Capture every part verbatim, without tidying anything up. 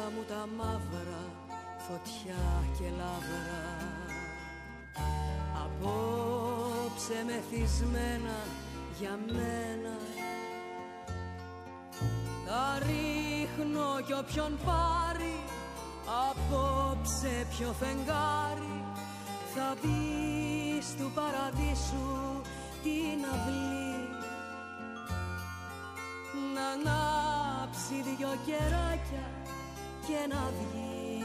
μου τα μαύρα, φωτιά και λάβρα. Απόψε μεθυσμένα για μένα, τα ρίχνω κι όποιον πάρει. Απόψε ποιο φεγγάρι θα δει του παραδείσου την αυλή, να ανάψει δυο κεράκια και να βγει.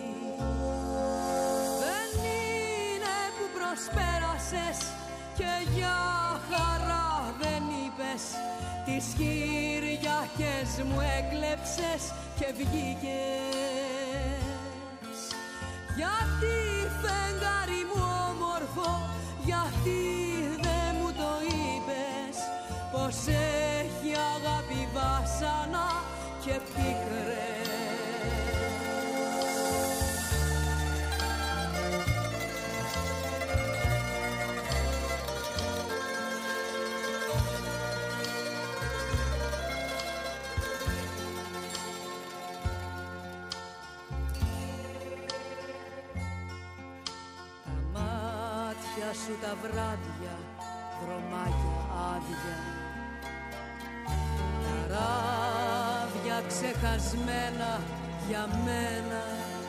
Δεν είναι που προσπέρασες και για χαρά δεν είπες, τις Κυριακές μου έκλεψες και βγήκες. Γιατί φεγγάρι μου όμορφο, γιατί δεν μου το είπες, πως έχει αγάπη βάσανα και πίκρες. Σου τα βράδια, δρομάκια άδεια, τα ράδια ξεχασμένα για μένα,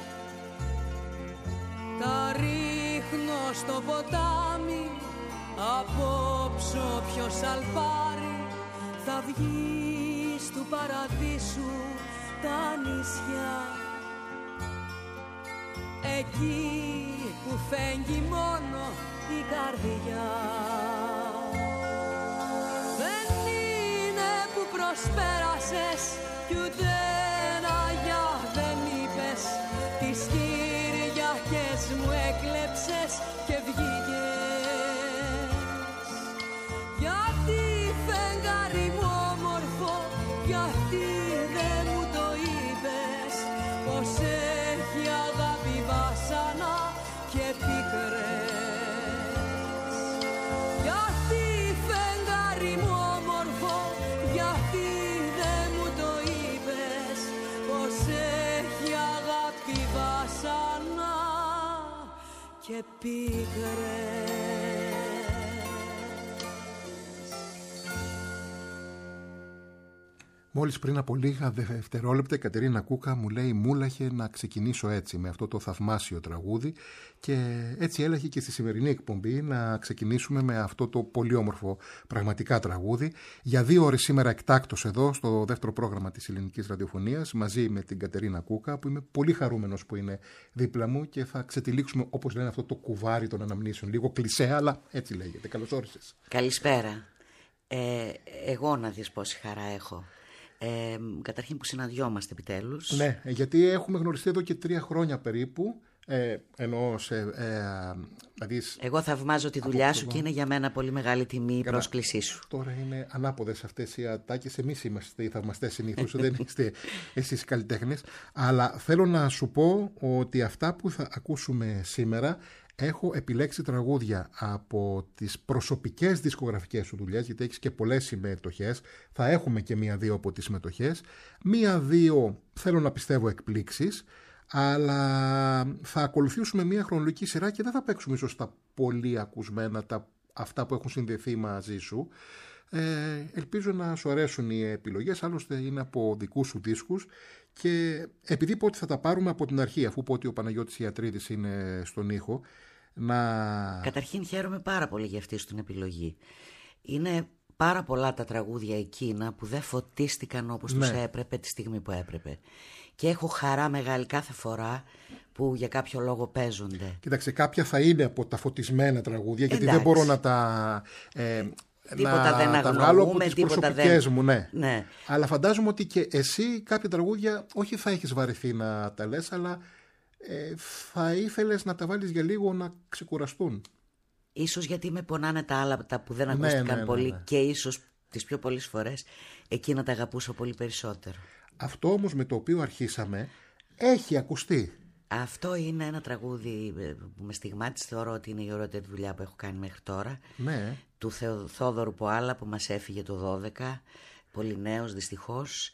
τα ρίχνω στο ποτάμι, απόψε ποιος αλπάρει θα βγει του παραδείσου τα νησιά, εκεί που φέγγει μόνο η καρδιά. Δεν είναι που προσπέρασες κι ούτε ένα γεια δεν είπες, τις Κυριακές μου έκλεψες και βγήκες. Γιατί φεγγάρι μου όμορφο, γιατί δεν μου το είπες, πως έχει αγάπη βάσανα και πίκρες. Και πίκρες. Μόλις πριν από λίγα δευτερόλεπτα η Κατερίνα Κούκα μου λέει μούλαχε να ξεκινήσω έτσι με αυτό το θαυμάσιο τραγούδι και έτσι έλαχε και στη σημερινή εκπομπή να ξεκινήσουμε με αυτό το πολύ όμορφο πραγματικά τραγούδι. Για δύο ώρες σήμερα εκτάκτως εδώ στο δεύτερο πρόγραμμα της Ελληνικής Ραδιοφωνίας μαζί με την Κατερίνα Κούκα, που είμαι πολύ χαρούμενος που είναι δίπλα μου και θα ξετυλίξουμε, όπως λένε, αυτό το κουβάρι των αναμνήσεων. Λίγο κλισέ, αλλά έτσι λέγεται. Καλώς όρισες. Καλησπέρα. Ε, εγώ να δεις πόση χαρά έχω. Ε, καταρχήν που συναντιόμαστε επιτέλους. Ναι, γιατί έχουμε γνωριστεί εδώ και τρία χρόνια περίπου. Ε, εννοώ σε, ε, δηλαδή, εγώ θαυμάζω τη δουλειά σου και είναι για μένα πολύ μεγάλη τιμή η πρόσκλησή σου. Τώρα είναι ανάποδες αυτές οι ατάκες. Εμείς είμαστε οι θαυμαστές συνήθως, δεν είστε εσείς οι καλλιτέχνες. Αλλά θέλω να σου πω ότι αυτά που θα ακούσουμε σήμερα, έχω επιλέξει τραγούδια από τις προσωπικές δισκογραφικές σου δουλειές, γιατί έχεις και πολλές συμμετοχές. Θα έχουμε και μία-δύο από τις συμμετοχές. Μία-δύο θέλω να πιστεύω εκπλήξεις. Αλλά θα ακολουθήσουμε μια χρονολογική σειρά και δεν θα παίξουμε ίσως τα πολύ ακουσμένα, τα, αυτά που έχουν συνδεθεί μαζί σου. Ε, ελπίζω να σου αρέσουν οι επιλογές, άλλωστε είναι από δικούς σου δίσκους και επειδή πω ότι θα τα πάρουμε από την αρχή, αφού πω ότι ο Παναγιώτης Ιατρίδης είναι στον ήχο, να... Καταρχήν χαίρομαι πάρα πολύ για αυτή την επιλογή. Είναι πάρα πολλά τα τραγούδια εκείνα που δεν φωτίστηκαν όπως ναι. τους έπρεπε τη στιγμή που έπρεπε. Και έχω χαρά μεγάλη κάθε φορά που για κάποιο λόγο παίζονται. Κοίταξε, κάποια θα είναι από τα φωτισμένα τραγούδια, γιατί εντάξει. δεν μπορώ να τα... Ε, τίποτα να δεν τα βγάλω από τις τίποτα προσωπικές δεν... μου, ναι. ναι. Αλλά φαντάζομαι ότι και εσύ κάποια τραγούδια όχι θα έχεις βαρεθεί να τα λες, αλλά ε, θα ήθελες να τα βάλεις για λίγο να ξεκουραστούν. Ίσως γιατί με πονάνε τα άλλα τα που δεν ακούστηκαν ναι, ναι, ναι, πολύ ναι. και ίσως τις πιο πολλές φορές εκείνα τα αγαπούσα πολύ περισσότερο. Αυτό όμως με το οποίο αρχίσαμε έχει ακουστεί. Αυτό είναι ένα τραγούδι που με στιγμάτισε, θεωρώ ότι είναι η ωραιότερη δουλειά που έχω κάνει μέχρι τώρα. Ναι. Του Θεο, Θόδωρου Ποάλα που μας έφυγε το δώδεκα, πολύ νέος δυστυχώς.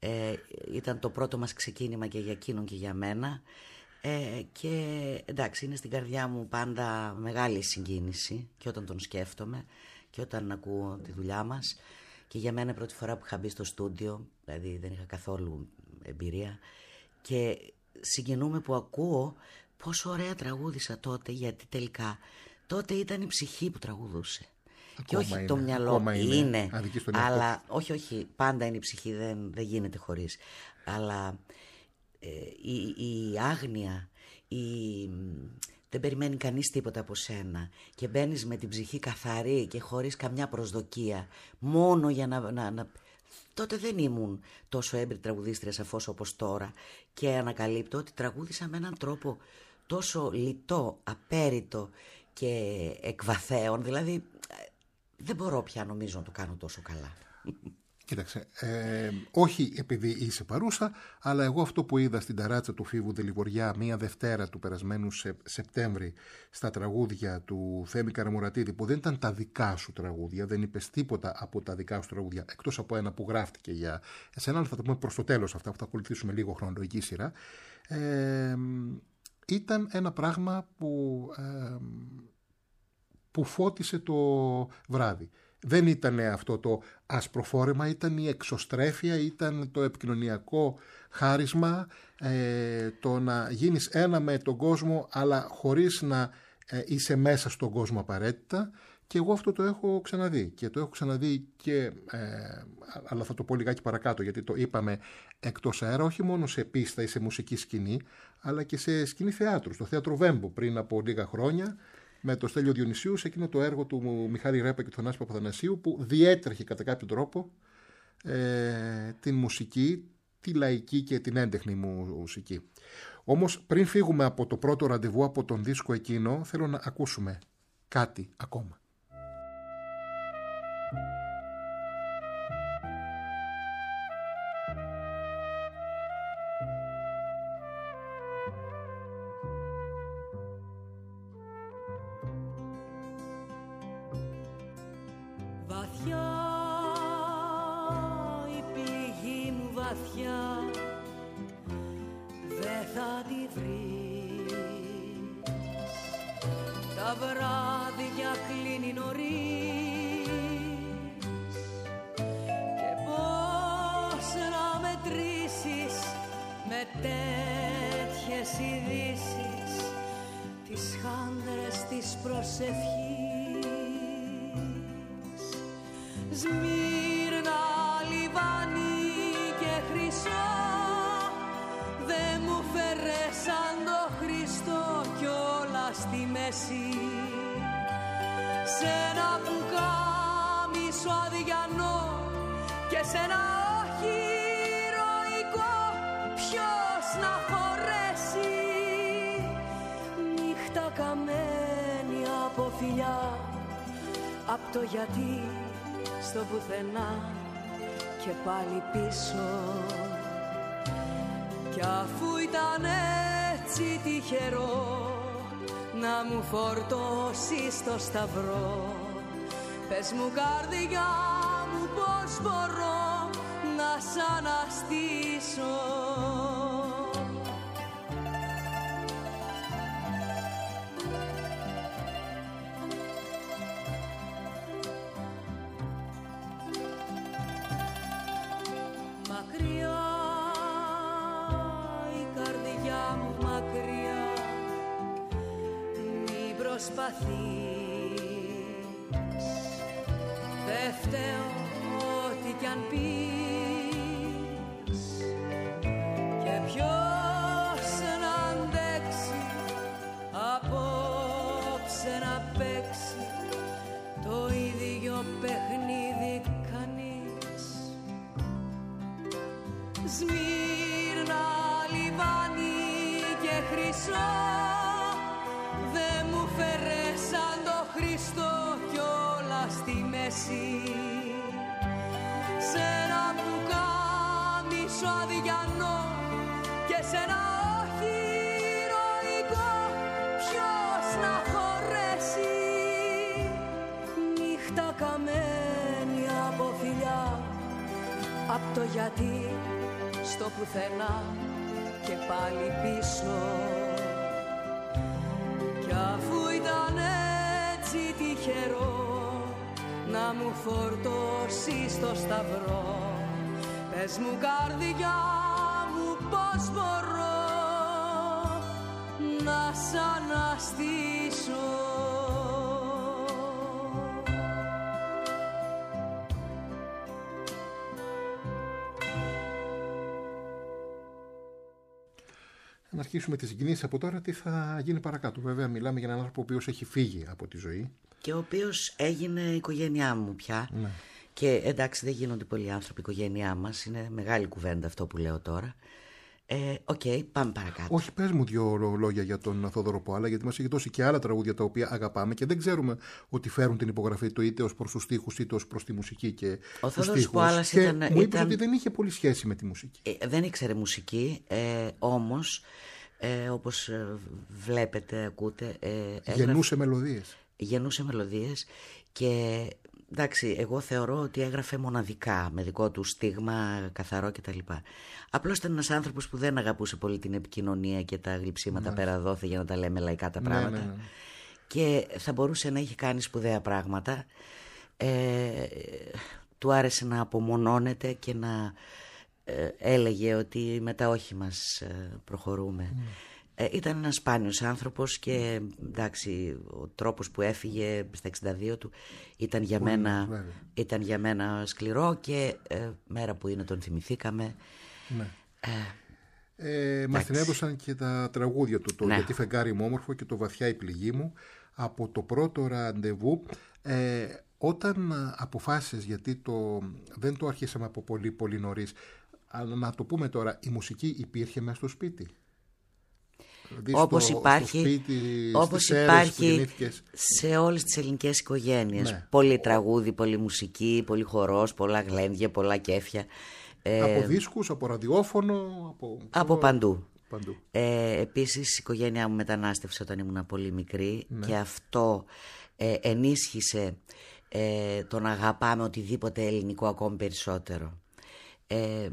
Ε, ήταν το πρώτο μας ξεκίνημα και για εκείνον και για μένα. Ε, και εντάξει, είναι στην καρδιά μου πάντα μεγάλη συγκίνηση και όταν τον σκέφτομαι και όταν ακούω τη δουλειά μας. Και για μένα πρώτη φορά που είχα μπει στο στούντιο, δηλαδή δεν είχα καθόλου εμπειρία, και συγκινούμε που ακούω πόσο ωραία τραγούδισα τότε, γιατί τελικά τότε ήταν η ψυχή που τραγουδούσε. Ακόμα και όχι είναι, το μυαλό. Είναι, είναι αλλά όχι, όχι, πάντα είναι η ψυχή, δεν, δεν γίνεται χωρίς. Αλλά ε, η, η άγνοια, η, δεν περιμένει κανείς τίποτα από σένα και μπαίνεις με την ψυχή καθαρή και χωρίς καμιά προσδοκία, μόνο για να... να, να... Τότε δεν ήμουν τόσο έμπειρη τραγουδίστρια σαφώς όπως τώρα και ανακαλύπτω ότι τραγούδισα με έναν τρόπο τόσο λιτό, απέριτο και εκβαθέων, δηλαδή δεν μπορώ πια νομίζω να το κάνω τόσο καλά. Κοίταξε, ε, όχι επειδή είσαι παρούσα, αλλά εγώ αυτό που είδα στην ταράτσα του Φίβου Δελιβοριά μία Δευτέρα του περασμένου σε, Σεπτέμβρη στα τραγούδια του Θέμη Καραμουρατίδη, που δεν ήταν τα δικά σου τραγούδια, δεν είπες τίποτα από τα δικά σου τραγούδια, εκτός από ένα που γράφτηκε για εσένα, αλλά θα το πούμε προς το τέλος αυτά, που θα ακολουθήσουμε λίγο χρονολογική σειρά, ε, ήταν ένα πράγμα που, ε, που φώτισε το βράδυ. Δεν ήταν αυτό το ασπροφόρεμα, ήταν η εξωστρέφεια, ήταν το επικοινωνιακό χάρισμα, ε, το να γίνεις ένα με τον κόσμο αλλά χωρίς να ε, είσαι μέσα στον κόσμο απαραίτητα, και εγώ αυτό το έχω ξαναδεί και το έχω ξαναδεί και, ε, αλλά θα το πω λιγάκι παρακάτω γιατί το είπαμε εκτός αέρα, όχι μόνο σε πίστα ή σε μουσική σκηνή, αλλά και σε σκηνή θεάτρου, στο Θέατρο Βέμπο πριν από λίγα χρόνια, με το Στέλιο Διονυσίου, σε εκείνο το έργο του Μιχάλη Ρέπα και του Θανάση Παπαθανασίου, που διέτρεχε κατά κάποιο τρόπο ε, την μουσική, τη λαϊκή και την έντεχνη μουσική. Όμως πριν φύγουμε από το πρώτο ραντεβού, από τον δίσκο εκείνο, θέλω να ακούσουμε κάτι ακόμα. Απ' το γιατί στο πουθενά και πάλι πίσω, κι αφού ήταν έτσι τυχερό να μου φορτώσεις το σταυρό, πες μου καρδιά μου πώς μπορώ να σ' αναστήσω. Δε φταίω ό,τι κι αν πεις, και ποιος να αντέξει απόψε να παίξει το ίδιο παιχνίδι κανείς. Σμύρνα, λιβάνι και χρυσό, δε μου φέρε σαν το Χριστό κι όλα στη μέση, σ' ένα πουκάμισο αδιανό και σ' ένα όχι ηρωικό, ποιος να χωρέσει. Νύχτα καμένη από φιλιά, απ' το γιατί στο πουθενά και πάλι πίσω. Κι αφού ήταν έτσι τυχερό να μου φορτώσει στο σταυρό, πες μου καρδιά μου πώς μπορώ να σ' αναστήσω. Να αρχίσουμε τις συγκινήσεις από τώρα, τι θα γίνει παρακάτω. Βέβαια μιλάμε για έναν άνθρωπο ο οποίος έχει φύγει από τη ζωή. Και ο οποίος έγινε η οικογένειά μου πια. Ναι. Και εντάξει, δεν γίνονται πολλοί άνθρωποι η οικογένειά μας. Είναι μεγάλη κουβέντα αυτό που λέω τώρα. Οκ, ε, okay, πάμε παρακάτω. Όχι, πες μου δύο λόγια για τον Θόδωρο Ποάλα, γιατί μας έχει δώσει και άλλα τραγούδια τα οποία αγαπάμε και δεν ξέρουμε ότι φέρουν την υπογραφή του είτε ως προς τους στίχους είτε ως προς τη μουσική και ο τους Θόδωρος Ποάλας και ήταν, μου είπες ήταν... ότι δεν είχε πολύ σχέση με τη μουσική. Ε, δεν ήξερε μουσική, ε, όμως ε, όπως βλέπετε, ακούτε... Ε, έγραφε... Γεννούσε μελωδίες. Γεννούσε μελωδίες και... Εντάξει, εγώ θεωρώ ότι έγραφε μοναδικά, με δικό του στίγμα, καθαρό κτλ. Απλώς ήταν ένας άνθρωπος που δεν αγαπούσε πολύ την επικοινωνία και τα γλυψίματα ναι. πέρα δόθε για να τα λέμε λαϊκά τα πράγματα. Ναι, ναι, ναι. Και θα μπορούσε να είχε κάνει σπουδαία πράγματα. Ε, του άρεσε να απομονώνεται και να ε, έλεγε ότι με τα όχι μας ε, προχωρούμε. Mm. Ε, ήταν ένας σπάνιος άνθρωπος και εντάξει, ο τρόπος που έφυγε στα εξήντα δύο του ήταν για, μένα, ήταν για μένα σκληρό και ε, μέρα που είναι τον θυμηθήκαμε. Ναι. Ε, ε, μας την έδωσαν και τα τραγούδια του, το ναι. «Γιατί φεγγάρι μου όμορφο» και το «Βαθιά η πληγή μου» από το πρώτο ραντεβού. Ε, όταν αποφάσισες, γιατί το, δεν το αρχίσαμε από πολύ πολύ νωρίς, αλλά να το πούμε τώρα, η μουσική υπήρχε μέσα στο σπίτι? Δηλαδή όπως στο, υπάρχει, στο σπίτι, όπως υπάρχει σε όλες τις ελληνικές οικογένειες. Ναι. Πολύ τραγούδι, πολύ μουσική, πολύ χορός, πολλά γλέντια, πολλά κέφια. Από ε, δίσκους, από ραδιόφωνο, από, από παντού. παντού. Ε, επίσης η οικογένειά μου μετανάστευσε όταν ήμουν πολύ μικρή ναι. και αυτό ε, ενίσχυσε ε, το να αγαπάμε οτιδήποτε ελληνικό ακόμη περισσότερο. Ε,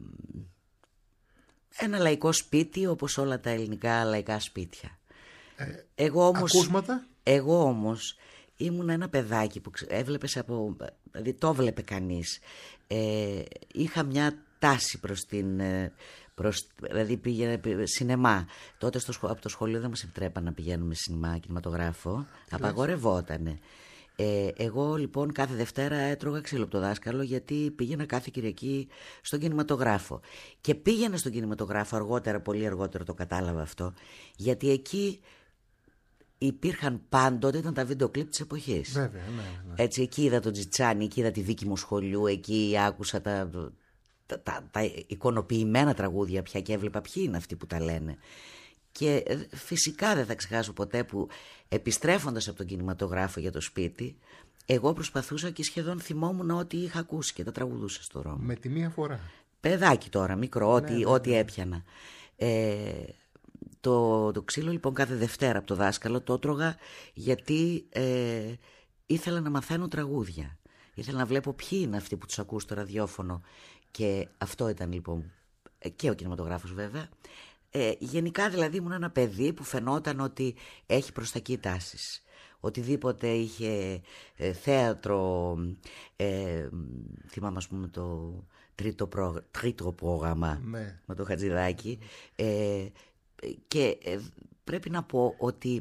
Ένα λαϊκό σπίτι όπως όλα τα ελληνικά λαϊκά σπίτια. Ε, εγώ όμως, ακούσματα. Εγώ όμως ήμουν ένα παιδάκι που έβλεπες από... Δηλαδή το έβλεπε κανείς. Ε, είχα μια τάση προς την... Προς, δηλαδή πήγαινε σινεμά. Τότε στο, από το σχολείο δεν μας επιτρέπαν να πηγαίνουμε σινεμά, κινηματογράφο. Απαγορευότανε. Ε, εγώ λοιπόν κάθε Δευτέρα έτρωγα ξύλο από το δάσκαλο γιατί πήγαινα κάθε Κυριακή στον κινηματογράφο. Και πήγαινα στον κινηματογράφο αργότερα, πολύ αργότερα το κατάλαβα αυτό, γιατί εκεί υπήρχαν πάντοτε, ήταν τα βίντεο κλιπ της εποχής. Βέβαια, ναι, ναι. Έτσι, εκεί είδα τον Τζιτσάνι, εκεί είδα τη δίκη μου σχολείου, εκεί άκουσα τα, τα, τα, τα εικονοποιημένα τραγούδια πια και έβλεπα ποιοι είναι αυτοί που τα λένε. Και φυσικά δεν θα ξεχάσω ποτέ που επιστρέφοντας από τον κινηματογράφο για το σπίτι, εγώ προσπαθούσα και σχεδόν θυμόμουν ό,τι είχα ακούσει και τα τραγουδούσα στο δρόμο. Με τη μία φορά. Παιδάκι τώρα, μικρό, ό,τι, ναι, ναι, ό,τι ναι. έπιανα. Ε, το, το ξύλο λοιπόν κάθε Δευτέρα από το δάσκαλο το έτρωγα γιατί ε, ήθελα να μαθαίνω τραγούδια. Ήθελα να βλέπω ποιοι είναι αυτοί που τους ακούς στο ραδιόφωνο. Και αυτό ήταν λοιπόν και ο κινηματογράφος βέβαια. Ε, γενικά δηλαδή ήμουν ένα παιδί που φαινόταν ότι έχει προς τα εκεί τάσεις. Οτιδήποτε είχε ε, θέατρο, ε, θυμάμαι ας πούμε το τρίτο, προ, τρίτο πρόγραμμα ναι. με το Χατζηδάκι ε, και ε, πρέπει να πω ότι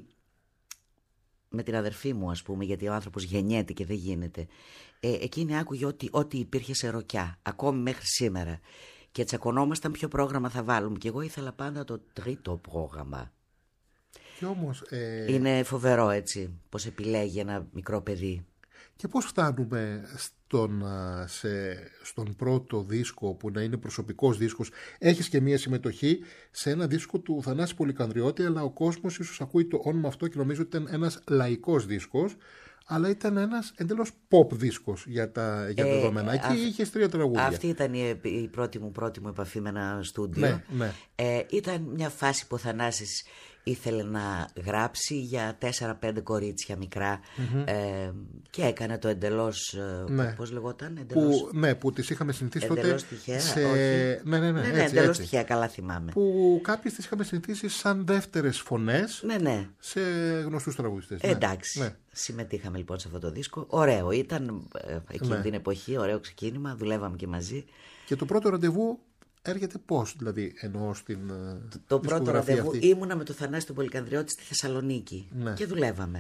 με την αδερφή μου ας πούμε, γιατί ο άνθρωπος γεννιέται και δεν γίνεται, ε, εκείνη άκουγε ότι, ότι υπήρχε σε ροκιά ακόμη μέχρι σήμερα. Και τσακωνόμασταν ποιο πρόγραμμα θα βάλουμε. Και εγώ ήθελα πάντα το τρίτο πρόγραμμα. Και όμως, ε... είναι φοβερό έτσι, πώς επιλέγει ένα μικρό παιδί. Και πώς φτάνουμε στον, σε, στον πρώτο δίσκο που να είναι προσωπικός δίσκος. Έχεις και μία συμμετοχή σε ένα δίσκο του Θανάση Πολυκανδριώτη, αλλά ο κόσμος ίσως ακούει το όνομα αυτό και νομίζω ότι ήταν ένας λαϊκός δίσκος. Αλλά ήταν ένας εντελώς pop δίσκος για τα, για τα ε, δεδομένα. Εκεί αυ... είχες τρία τραγούδια. Αυτή ήταν η, η πρώτη μου, πρώτη μου επαφή με ένα στούντιο. Ναι, ναι. Ε, ήταν μια φάση που ο Θανάσης ήθελε να γράψει για τέσσερα πέντε κορίτσια μικρά mm-hmm. ε, και έκανε το εντελώς, ναι. πώς λεγόταν, εντελώς, που, ναι, που τις είχαμε συνηθίσει τότε εντελώς τυχαία, σε... όχι. ναι, ναι, ναι, ναι, ναι έτσι, εντελώς έτσι. τυχαία, καλά θυμάμαι. Που κάποιες τις είχαμε συνηθίσει σαν δεύτερες φωνές ναι, ναι. σε γνωστούς τραγουδιστές. Ε, εντάξει, ναι. συμμετείχαμε λοιπόν σε αυτό το δίσκο, ωραίο ήταν εκείνη ναι. την εποχή, ωραίο ξεκίνημα, δουλεύαμε και μαζί. Και το πρώτο ραντεβού έρχεται πώς, δηλαδή, εννοώ στην Το, το πρώτο ραντεβού αυτή. Ήμουνα με τον Θανάση τον Πολυκανδριώτη στη Θεσσαλονίκη ναι. και δουλεύαμε.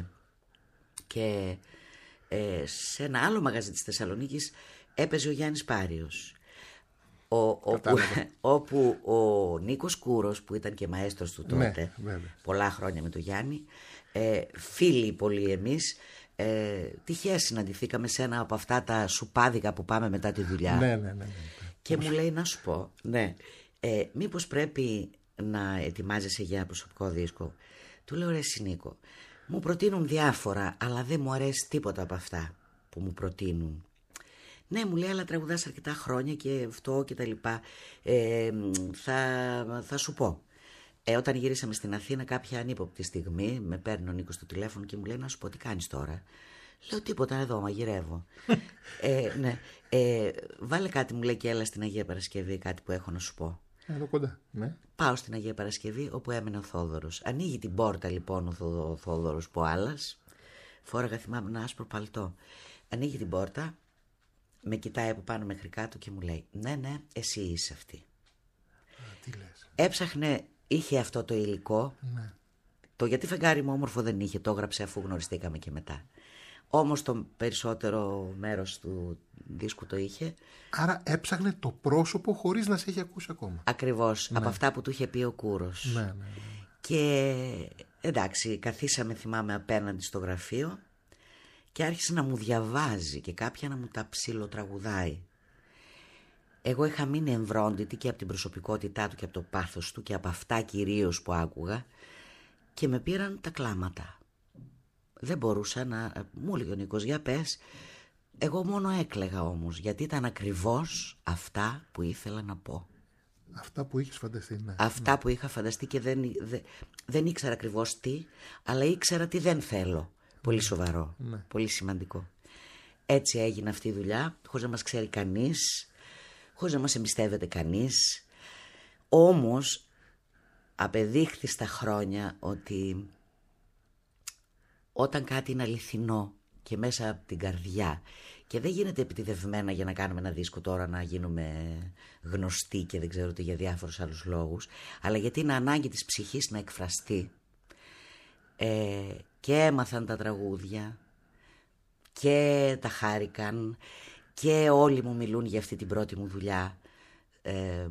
Και ε, σε ένα άλλο μαγαζί της Θεσσαλονίκης έπαιζε ο Γιάννης Πάριος. Ο, όπου, όπου ο Νίκος Κούρος, που ήταν και μαέστρος του τότε, ναι, πολλά χρόνια με τον Γιάννη, ε, φίλοι πολύ εμείς, ε, τυχαία συναντηθήκαμε σε ένα από αυτά τα σουπάδικα που πάμε μετά τη δουλειά. Ναι, ναι, ναι, ναι. Και μου λέει να σου πω, ναι, ε, μήπως πρέπει να ετοιμάζεσαι για προσωπικό δίσκο. Του λέω ρε Νίκο, μου προτείνουν διάφορα, αλλά δεν μου αρέσει τίποτα από αυτά που μου προτείνουν. Ναι, μου λέει, αλλά τραγουδάς αρκετά χρόνια και αυτό και τα λοιπά. Ε, θα, θα σου πω. Ε, όταν γυρίσαμε στην Αθήνα κάποια ανύποπτη στιγμή, με παίρνει ο Νίκος στο τηλέφωνο και μου λέει να σου πω τι κάνεις τώρα. Λέω τίποτα, εδώ μαγειρεύω. ε, ναι. ε, βάλε κάτι, μου λέει, και έλα στην Αγία Παρασκευή, κάτι που έχω να σου πω. Εδώ κοντά, ναι. Πάω στην Αγία Παρασκευή, όπου έμενε ο Θόδωρος. Ανοίγει την πόρτα λοιπόν ο, Θο, ο Θόδωρος Ποάλας. Φόραγα, θυμάμαι, ένα άσπρο παλτό. Ανοίγει την πόρτα, με κοιτάει από πάνω μέχρι κάτω και μου λέει, ναι, ναι, εσύ είσαι αυτή. Α, τι λες. Έψαχνε, είχε αυτό το υλικό. Ναι. Το γιατί φεγγάρι μου όμορφο δεν είχε, το έγραψε αφού γνωριστήκαμε και μετά. Όμως το περισσότερο μέρος του δίσκου το είχε. Άρα έψαχνε το πρόσωπο χωρίς να σε έχει ακούσει ακόμα. Ακριβώς, ναι. από αυτά που του είχε πει ο Κούρος. Ναι, ναι, ναι. Και εντάξει, καθίσαμε, θυμάμαι, απέναντι στο γραφείο και άρχισε να μου διαβάζει και κάποια να μου τα ψιλοτραγουδάει. Εγώ είχα μείνει εμβρόντιτη και από την προσωπικότητά του και από το πάθος του και από αυτά κυρίως που άκουγα και με πήραν τα κλάματα. Δεν μπορούσα να... Μου έλεγε ο Νίκος, για πες. Εγώ μόνο έκλαιγα όμως, γιατί ήταν ακριβώς αυτά που ήθελα να πω. Αυτά που είχες φανταστεί, ναι. Αυτά ναι. που είχα φανταστεί και δεν, δεν, δεν ήξερα ακριβώς τι, αλλά ήξερα τι δεν θέλω. Πολύ σοβαρό, ναι. πολύ σημαντικό. Έτσι έγινε αυτή η δουλειά, χωρίς να μας ξέρει κανείς, χωρίς να μας εμπιστεύεται κανείς. Όμως, απεδείχθη στα χρόνια ότι όταν κάτι είναι αληθινό και μέσα από την καρδιά και δεν γίνεται επιτηδευμένα για να κάνουμε ένα δίσκο τώρα να γίνουμε γνωστοί και δεν ξέρω τι για διάφορους άλλους λόγους, αλλά γιατί είναι ανάγκη της ψυχής να εκφραστεί, ε, και έμαθαν τα τραγούδια και τα χάρηκαν και όλοι μου μιλούν για αυτή την πρώτη μου δουλειά, ε,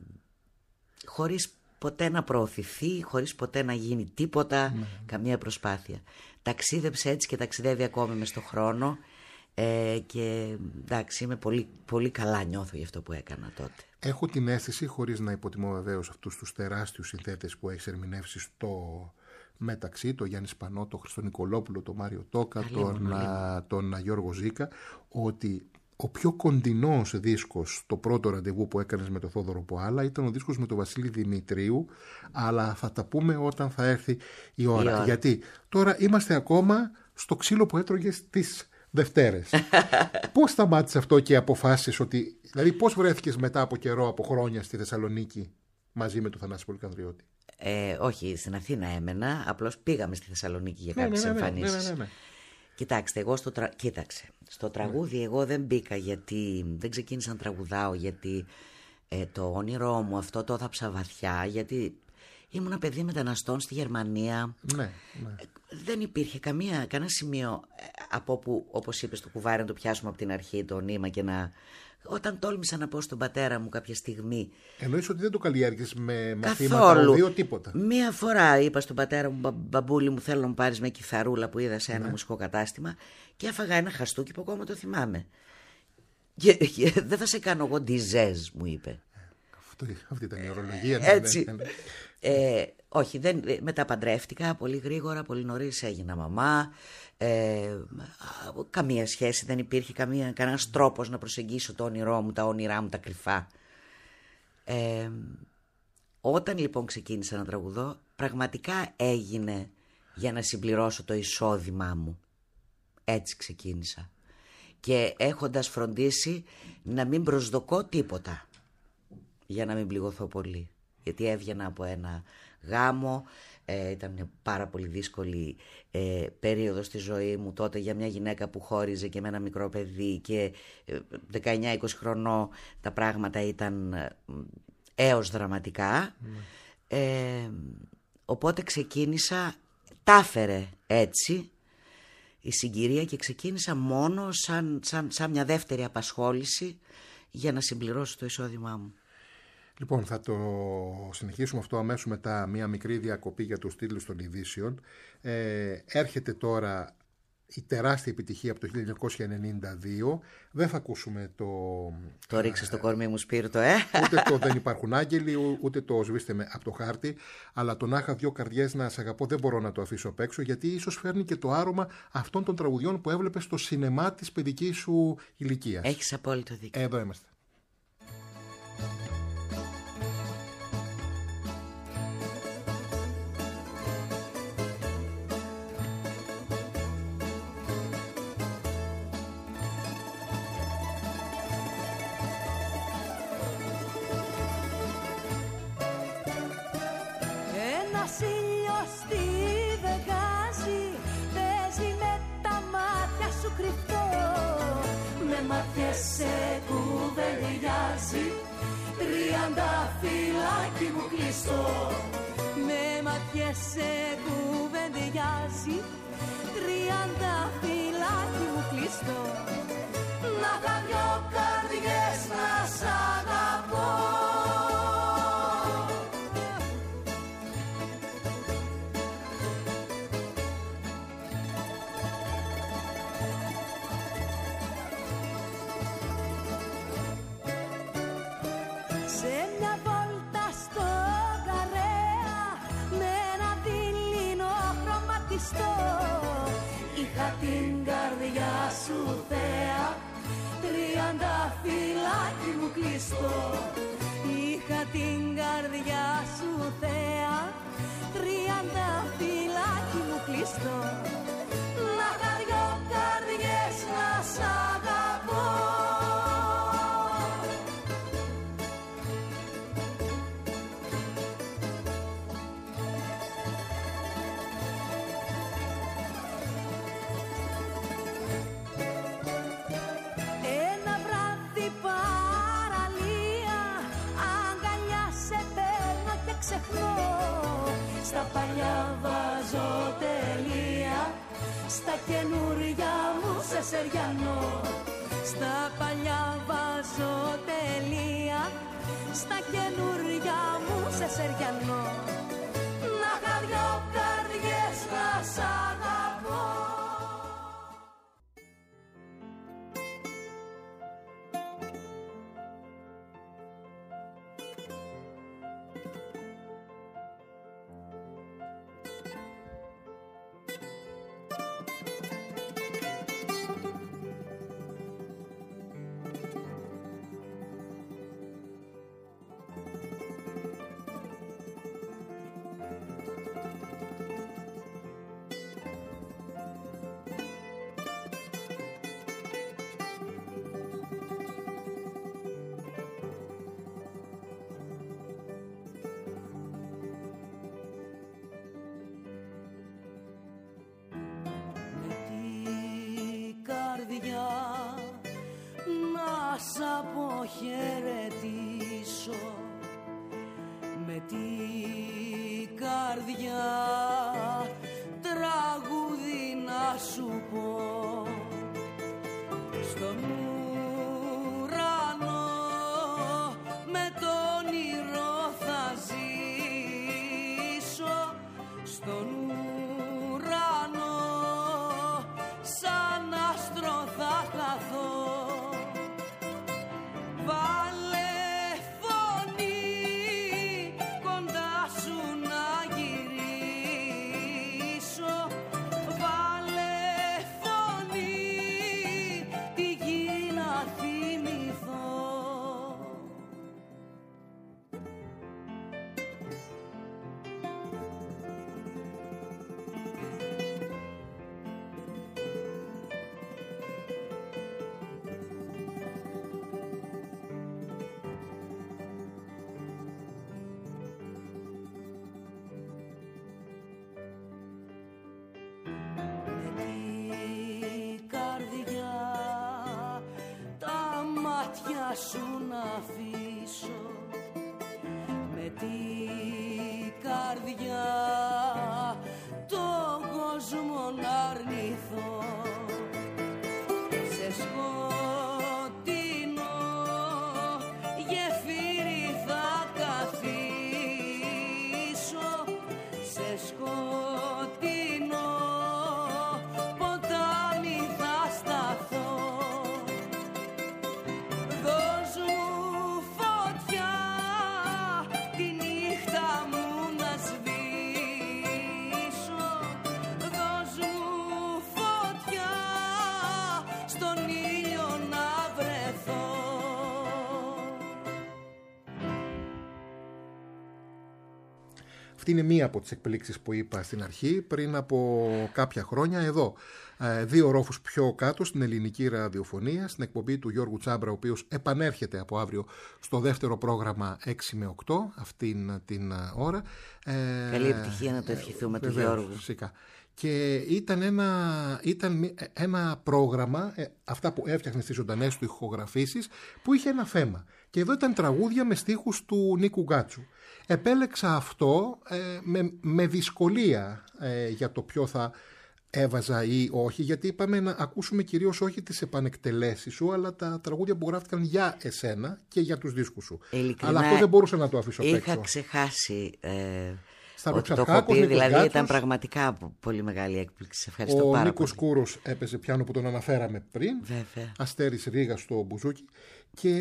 χωρίς ποτέ να προωθηθεί, χωρίς ποτέ να γίνει τίποτα, mm. καμία προσπάθεια. Ταξίδεψε έτσι και ταξιδεύει ακόμη μες στον χρόνο, ε, και εντάξει, είμαι πολύ, πολύ καλά, νιώθω για αυτό που έκανα τότε. Έχω την αίσθηση, χωρίς να υποτιμώ βεβαίως αυτούς τους τεράστιους συνθέτες που έχεις ερμηνεύσει στο μεταξύ, τον Γιάννη Σπανό, τον Χριστό Νικολόπουλο, τον Μάριο Τόκα, τον, α, τον Γιώργο Ζήκα, ότι ο πιο κοντινός δίσκος, το πρώτο ραντεβού που έκανες με τον Θόδωρο Ποάλα, ήταν ο δίσκος με τον Βασίλη Δημητρίου, αλλά θα τα πούμε όταν θα έρθει η ώρα. Η ώρα. Γιατί τώρα είμαστε ακόμα στο ξύλο που έτρωγες τις Δευτέρες. Πώς σταμάτησε αυτό και αποφάσισες ότι... Δηλαδή πώς βρέθηκες μετά από καιρό, από χρόνια στη Θεσσαλονίκη μαζί με τον Θανάση Πολυκανδριώτη? Ε, όχι, στην Αθήνα έμενα, απλώς πήγαμε στη Θεσσαλονίκη για κάποιες ναι, ναι, ναι, εμφανίσεις. Ναι, ναι, ναι, ναι. Κοιτάξτε, εγώ στο, τρα... Κοίταξε, στο τραγούδι ναι. εγώ δεν μπήκα γιατί δεν ξεκίνησα να τραγουδάω, γιατί ε, το όνειρό μου αυτό το έθαψα βαθιά, γιατί ήμουν ένα παιδί μεταναστών στη Γερμανία. Ναι, ναι. Δεν υπήρχε καμία, κανένα σημείο από όπου, όπως είπες, το κουβάρι να το πιάσουμε από την αρχή, το νήμα και να... Όταν τόλμησα να πω στον πατέρα μου κάποια στιγμή... Εννοείς ότι δεν το καλλιέργησες με μαθήματα οδείο, τίποτα? Μία φορά είπα στον πατέρα μου, μπα, μπαμπούλη μου, θέλω να μου πάρεις μια κιθαρούλα που είδα σε ένα ναι. μουσικό κατάστημα, και έφαγα ένα χαστούκι που ακόμα το θυμάμαι. Και, και δεν θα σε κάνω εγώ ντιζέζ, μου είπε. Αυτό, αυτή ήταν η ορολογία. Ε, έτσι. Ναι, ναι. Ε, όχι, δεν, μετά παντρεύτηκα πολύ γρήγορα, πολύ νωρίς έγινα μαμά. Ε, καμία σχέση, δεν υπήρχε καμία, κανένας τρόπος να προσεγγίσω το όνειρό μου, τα όνειρά μου, τα κρυφά. Ε, Όταν λοιπόν ξεκίνησα να τραγουδώ, πραγματικά έγινε για να συμπληρώσω το εισόδημά μου. Έτσι ξεκίνησα. Και έχοντας φροντίσει να μην προσδοκώ τίποτα, για να μην πληγωθώ πολύ. Γιατί έβγαινα από ένα γάμο, ε, ήταν μια πάρα πολύ δύσκολη ε, περίοδος στη ζωή μου τότε για μια γυναίκα που χώριζε και με ένα μικρό παιδί και ε, δεκαεννιά είκοσι χρονών τα πράγματα ήταν ε, έως δραματικά. Mm. Ε, οπότε ξεκίνησα, τάφερε έτσι η συγκυρία και ξεκίνησα μόνο σαν, σαν, σαν μια δεύτερη απασχόληση για να συμπληρώσω το εισόδημά μου. Λοιπόν, θα το συνεχίσουμε αυτό αμέσως μετά μια μικρή διακοπή για τους τίτλους των ειδήσεων. Ε, έρχεται τώρα η τεράστια επιτυχία από το χίλια εννιακόσια ενενήντα δύο. Δεν θα ακούσουμε το... Το ρίξε στο κορμί μου Σπύρτο, ε! Ούτε το «Δεν υπάρχουν άγγελοι», ούτε το «Σβήστε με από το χάρτη», αλλά το «Να είχα δυο καρδιές να σε αγαπώ» δεν μπορώ να το αφήσω απ' έξω, γιατί ίσως φέρνει και το άρωμα αυτών των τραγουδιών που έβλεπες στο σινεμά της παιδικής σου ηλικίας. Έχεις απόλυτο δίκιο. Εδώ είμαστε. Σε κουβεντιάζει τριανταφυλάκι μου κλειστό. Με ματιές σε κουβεντιάζει τριανταφυλάκι μου κλειστό. Να τα δυο καρδιές να σ' αγαπώ. Είχα την καρδιά σου θέα, τριανταφυλάκι μου κλειστό. Είχα την καρδιά σου θέα, τριανταφυλάκι μου κλειστό. Να τα δυο καρδιές να σ' αγαπώ. Στα παλιά βάζω τελεία, στα καινούρια μου σε σεριανό. Στα παλιά βάζω τελεία, στα καινούρια μου σε σεριανό. Να είχα δυο καρδιές να σ' αγαπώ. Να σ' αποχαιρετήσω, με την καρδιά τραγούδι να σου πω. Στον ουρανό με το όνειρο θα ζήσω. Στον ουρανό σαν άστρο θα χαθώ. Βάλε φωνή κοντά σου να γυρίσω. Βάλε φωνή τη γη μάτια σου να αφήσω, με την καρδιά τον κόσμο να αρνηθώ. Σε σκοτεινό γεφύρι θα καθίσω, σε σκοτεινό ποτάμι θα σταθώ. Δώσ' μου φωτιά τη νύχτα μου να σβήσω, δώσ' μου φωτιά στον ήλιο να βρεθώ. Αυτή είναι μία από τις εκπλήξεις που είπα στην αρχή. Πριν από κάποια χρόνια εδώ, δύο ρόφους πιο κάτω στην ελληνική ραδιοφωνία, στην εκπομπή του Γιώργου Τσάμπρα, ο οποίος επανέρχεται από αύριο στο δεύτερο πρόγραμμα έξι με οκτώ αυτήν την ώρα. Καλή επιτυχία να το ευχηθούμε ε, του Γιώργου. Φυσικά. Και ήταν ένα, ήταν ένα πρόγραμμα, ε, αυτά που έφτιαχνε στις ζωντανές του ηχογραφήσεις, που είχε ένα θέμα. Και εδώ ήταν τραγούδια με στίχους του Νίκου Γκάτσου. Επέλεξα αυτό ε, με, με δυσκολία ε, για το ποιο θα έβαζα ή όχι, γιατί είπαμε να ακούσουμε κυρίως όχι τις επανεκτελέσεις σου, αλλά τα τραγούδια που γράφτηκαν για εσένα και για τους δίσκους σου. Ειλικρινά, αλλά αυτό δεν μπορούσα να το αφήσω απ' έξω. Είχα ξεχάσει ε, Στα ότι το έχω πει, δηλαδή Γκάτσος, ήταν πραγματικά πολύ μεγάλη έκπληξη. Σε ευχαριστώ ο πάρα Νίκος πολύ. Κούρος έπαιζε πιάνο που τον αναφέραμε πριν. Βέβαια. Αστέρης Ρήγας στο μπουζούκι. Και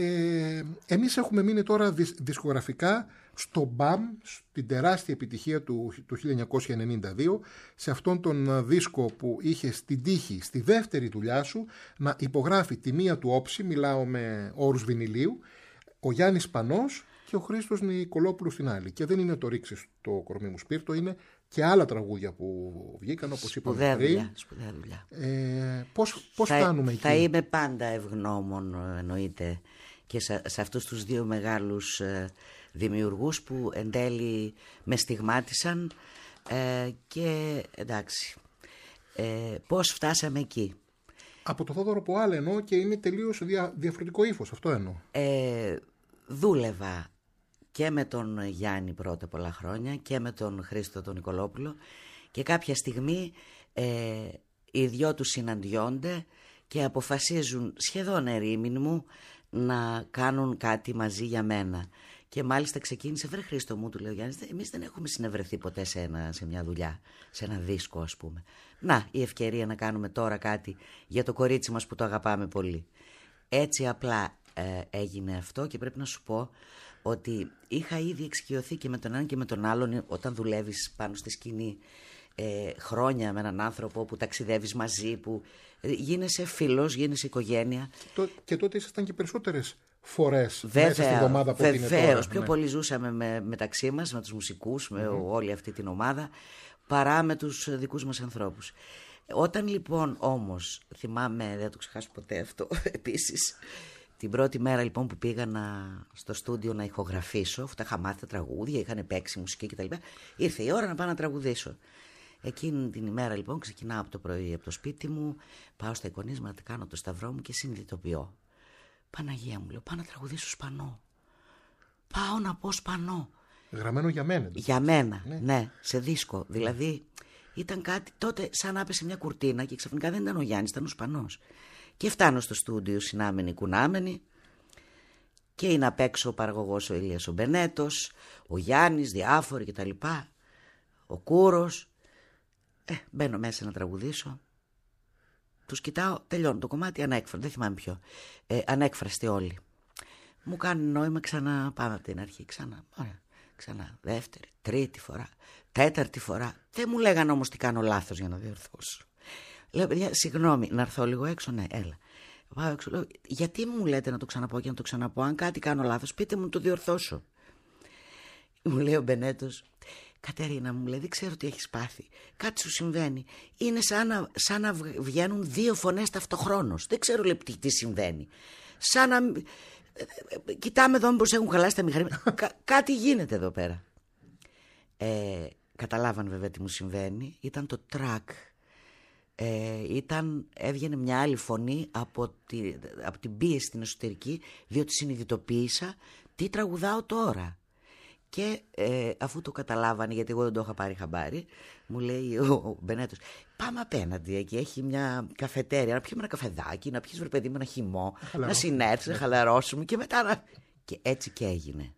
εμείς έχουμε μείνει τώρα δισκογραφικά στο μπαμ, στην τεράστια επιτυχία του, του χίλια εννιακόσια ενενήντα δύο, σε αυτόν τον δίσκο που είχε στην τύχη, στη δεύτερη δουλειά σου, να υπογράφει τη μία του όψη, μιλάω με όρους βινιλίου, ο Γιάννης Πανός και ο Χρήστος Νικολόπουλος στην άλλη. Και δεν είναι το ρίξε στο κορμί μου σπίρτο, είναι και άλλα τραγούδια που βγήκαν, όπως είπαμε πριν. Σπουδαία δουλειά. Ε, πώς πώς θα, κάνουμε εκεί? Θα είμαι πάντα ευγνώμων, εννοείται, και σε, σε αυτούς τους δύο μεγάλους ε, δημιουργούς που εν τέλει με στιγμάτισαν ε, και εντάξει, ε, πώς φτάσαμε εκεί. Από το Θόδωρο Ποάλ εννοώ, και είναι τελείως δια, διαφορετικό ύφος, αυτό εννοώ. Ε, δούλευα και με τον Γιάννη πρώτα πολλά χρόνια και με τον Χρήστο τον Νικολόπουλο, και κάποια στιγμή ε, οι δυο τους συναντιόνται και αποφασίζουν σχεδόν ερήμην μου να κάνουν κάτι μαζί για μένα. Και μάλιστα ξεκίνησε, βρε Χρήστο μου, του λέει ο Γιάννης, εμείς δεν έχουμε συνευρεθεί ποτέ σε, ένα, σε μια δουλειά, σε ένα δίσκο ας πούμε. Να, η ευκαιρία να κάνουμε τώρα κάτι για το κορίτσι μας που το αγαπάμε πολύ. Έτσι απλά ε, έγινε αυτό, και πρέπει να σου πω ότι είχα ήδη εξοικειωθεί και με τον έναν και με τον άλλον όταν δουλεύεις πάνω στη σκηνή ε, χρόνια με έναν άνθρωπο που ταξιδεύεις μαζί, που ε, γίνεσαι φίλος, γίνεσαι οικογένεια. Και τότε ήσασταν και περισσότερες φορές βέβαια, μέσα στην εβδομάδα από την βεβαίως, πιο ναι. πολύ ζούσαμε με, μεταξύ μας, με τους μουσικούς, με mm-hmm. όλη αυτή την ομάδα, παρά με τους δικούς μας ανθρώπους. Όταν λοιπόν όμως, θυμάμαι, δεν το ξεχάσω ποτέ αυτό επίσης, την πρώτη μέρα λοιπόν που πήγα να, στο στούντιο να ηχογραφήσω, αφού τα είχα μάθει τα τραγούδια, είχαν παίξει μουσική κτλ. Ήρθε η ώρα να πάω να τραγουδήσω. Εκείνη την ημέρα λοιπόν ξεκινάω από το πρωί από το σπίτι μου, πάω στα εικονίσματα, κάνω το σταυρό μου και συνειδητοποιώ. Παναγία μου, λέω, πάω να τραγουδήσω Σπανό. Πάω να πω Σπανό. Γραμμένο για μένα. Για μένα, ναι, ναι, σε δίσκο. Δηλαδή ήταν κάτι τότε σαν να έπεσε μια κουρτίνα και ξαφνικά δεν ήταν ο Γιάννης, ήταν ο Σπανός. Και φτάνω στο στούντιο συνάμενοι κουνάμενοι, και είναι απ' έξω ο παραγωγός ο Ηλίας ο Μπενέτος, ο Γιάννης, διάφοροι κτλ. Ο Κούρος. Ε, μπαίνω μέσα να τραγουδήσω. Τους κοιτάω, τελειώνω το κομμάτι, ανέκφραστη, δεν θυμάμαι ποιο. Ε, ανέκφραστοι όλοι. Μου κάνει νόημα ξανά, πάμε από την αρχή, ξανά. Ωραία. Ξανά, δεύτερη, τρίτη φορά, τέταρτη φορά. Δεν μου λέγανε όμως τι κάνω λάθος για να διορθώσω. Λέω, παιδιά, συγγνώμη, να έρθω λίγο έξω, ναι, έλα. Πάω έξω, λέω, γιατί μου λέτε να το ξαναπώ και να το ξαναπώ, αν κάτι κάνω λάθος, πείτε μου να το διορθώσω. Μου λέει ο Μπενέτος, Κατερίνα μου, λέει, δεν ξέρω τι έχεις πάθει. Κάτι σου συμβαίνει. Είναι σαν να, σαν να βγαίνουν δύο φωνές ταυτοχρόνως. Δεν ξέρω, λέει, τι συμβαίνει. Σαν να... Κοιτάμε εδώ μήπως έχουν χαλάσει τα μηχανήματα. Κα, κάτι γίνεται εδώ πέρα. Ε, καταλάβαν βέβαια τι μου συμβαίνει. Ήταν το track Ε, ήταν, έβγαινε μια άλλη φωνή από, τη, από την πίεση την εσωτερική, διότι συνειδητοποίησα τι τραγουδάω τώρα. Και ε, αφού το καταλάβανε, γιατί εγώ δεν το είχα πάρει χαμπάρι, μου λέει ο, ο Μπενέτος, πάμε απέναντι, εκεί έχει μια καφετέρια, να πιούμε ένα καφεδάκι, να πιεις βρε παιδί μου ένα χυμό, να συνέρθεις, να χαλαρώσουμε και μετά να... Και έτσι και έγινε.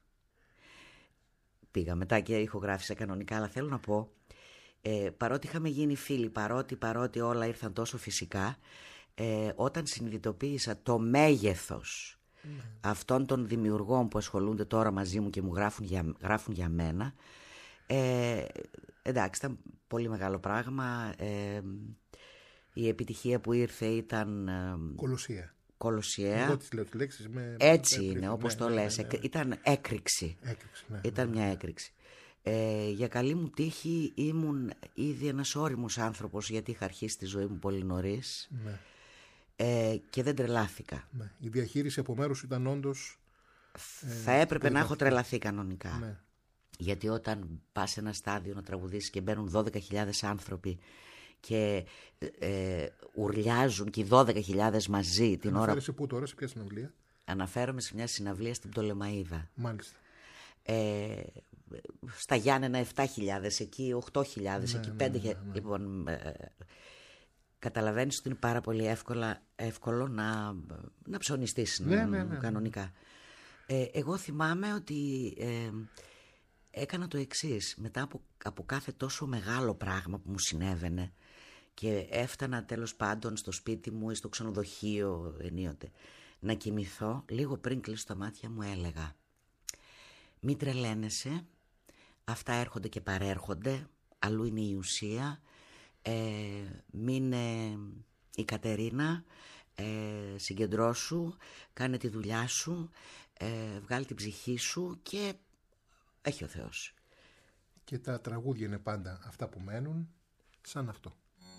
Πήγα μετά και ηχογράφησα κανονικά, αλλά θέλω να πω, ε, παρότι είχαμε γίνει φίλοι, παρότι, παρότι όλα ήρθαν τόσο φυσικά, ε, όταν συνειδητοποίησα το μέγεθος mm. αυτών των δημιουργών που ασχολούνται τώρα μαζί μου και μου γράφουν για, γράφουν για μένα, ε, εντάξει, ήταν πολύ μεγάλο πράγμα. Ε, η επιτυχία που ήρθε ήταν... Ε, Κολοσσία. Κολοσσιαία. Εγώ τις λέω τις λέξεις με... Έτσι έκρηξη, είναι, όπως ναι, το ναι, λες. ναι, ναι. Ήταν έκρηξη. Έκρηξη ναι, Ήταν ναι. μια έκρηξη. Ε, για καλή μου τύχη ήμουν ήδη ένας όριμος άνθρωπος, γιατί είχα αρχίσει τη ζωή μου πολύ νωρίς. Ναι. Ε, και δεν τρελάθηκα. Ναι. Η διαχείριση από μέρους ήταν όντως... Ε, Θα έπρεπε να έχω τρελαθεί κανονικά. Ναι. Γιατί όταν πας σε ένα στάδιο να τραγουδήσεις και μπαίνουν δώδεκα χιλιάδες άνθρωποι και ε, ουρλιάζουν και οι δώδεκα χιλιάδες μαζί την ώρα... Αναφέρεσαι πού τώρα, σε ποια συναυλία? Αναφέρομαι σε μια συναυλία στην Πτολεμαΐδα. Μάλιστα. Ε, στα Γιάννενα επτά χιλιάδες, εκεί οκτώ χιλιάδες, ναι, εκεί ναι, πέντε ναι, χιλιάδες. ναι. Λοιπόν, ε, καταλαβαίνεις ότι είναι πάρα πολύ εύκολα, εύκολο να, να ψωνιστείς ναι, ναι, ναι, ναι. κανονικά. Ε, εγώ θυμάμαι ότι ε, έκανα το εξής. Μετά από, από κάθε τόσο μεγάλο πράγμα που μου συνέβαινε και έφτανα τέλος πάντων στο σπίτι μου ή στο ξενοδοχείο ενίοτε να κοιμηθώ, λίγο πριν κλείσω τα μάτια μου έλεγα: μην τρελαίνεσαι, αυτά έρχονται και παρέρχονται, αλλού είναι η ουσία, ε, μην ε, η Κατερίνα, ε, συγκεντρώσου, κάνε τη δουλειά σου, ε, βγάλει την ψυχή σου και έχει ο Θεός. Και τα τραγούδια είναι πάντα αυτά που μένουν, σαν αυτό.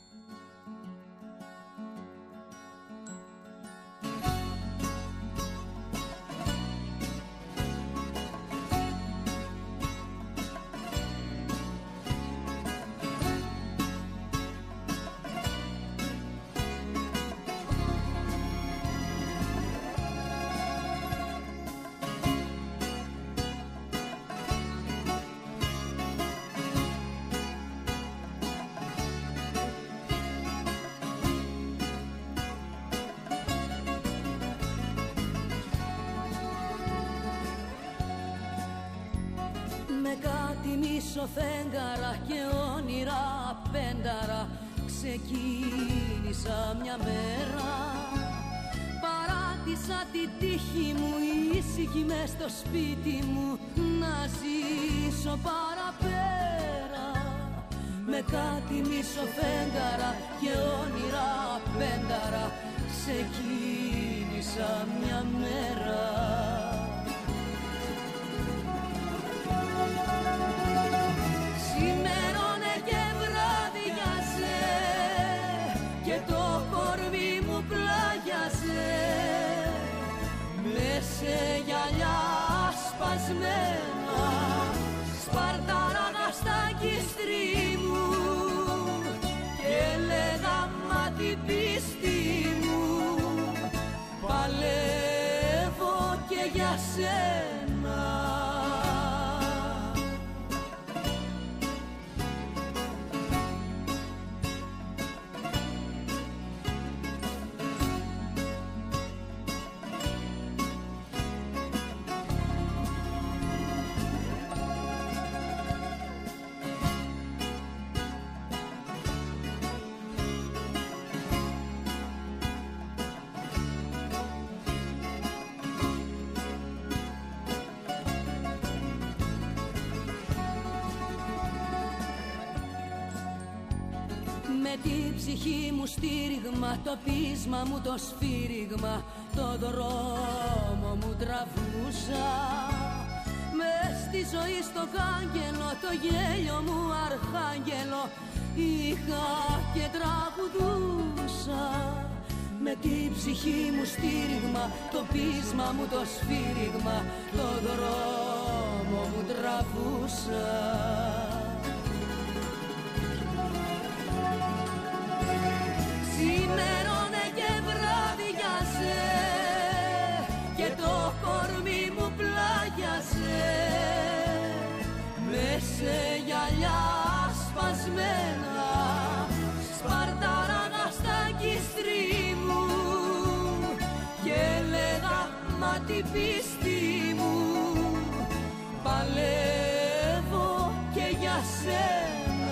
Φέγγαρα και όνειρα πένταρα ξεκίνησα μια μέρα. Παράτησα τη τύχη μου ήσυχη μες στο σπίτι μου να ζήσω παραπέρα. Με κάτι μισό φέγγαρα και όνειρα πένταρα ξεκίνησα μια μέρα. Σημερώνε και βράδιαζε και το κορμί μου πλάγιαζε με σε γυαλιά σπασμένα σπαρτάρανα στα κύστρι μου και έλεγα μα την πίστη μου παλεύω και για σένα. Με την ψυχή μου στήριγμα, το πείσμα μου το σφύριγμα, το δρόμο μου τραβούσα. Μες στη ζωή στο κάγκελο, το γέλιο μου αρχάγγελο είχα και τραγουδούσα. Με την ψυχή μου στήριγμα, το πείσμα μου το σφύριγμα, το δρόμο μου τραβούσα. και το κορμί μου πλάγιασε με σε γυαλιά σπασμένα, σπαρτάραγα στα κύστρι μου και έλεγα μα την πίστη μου παλεύω και για σένα.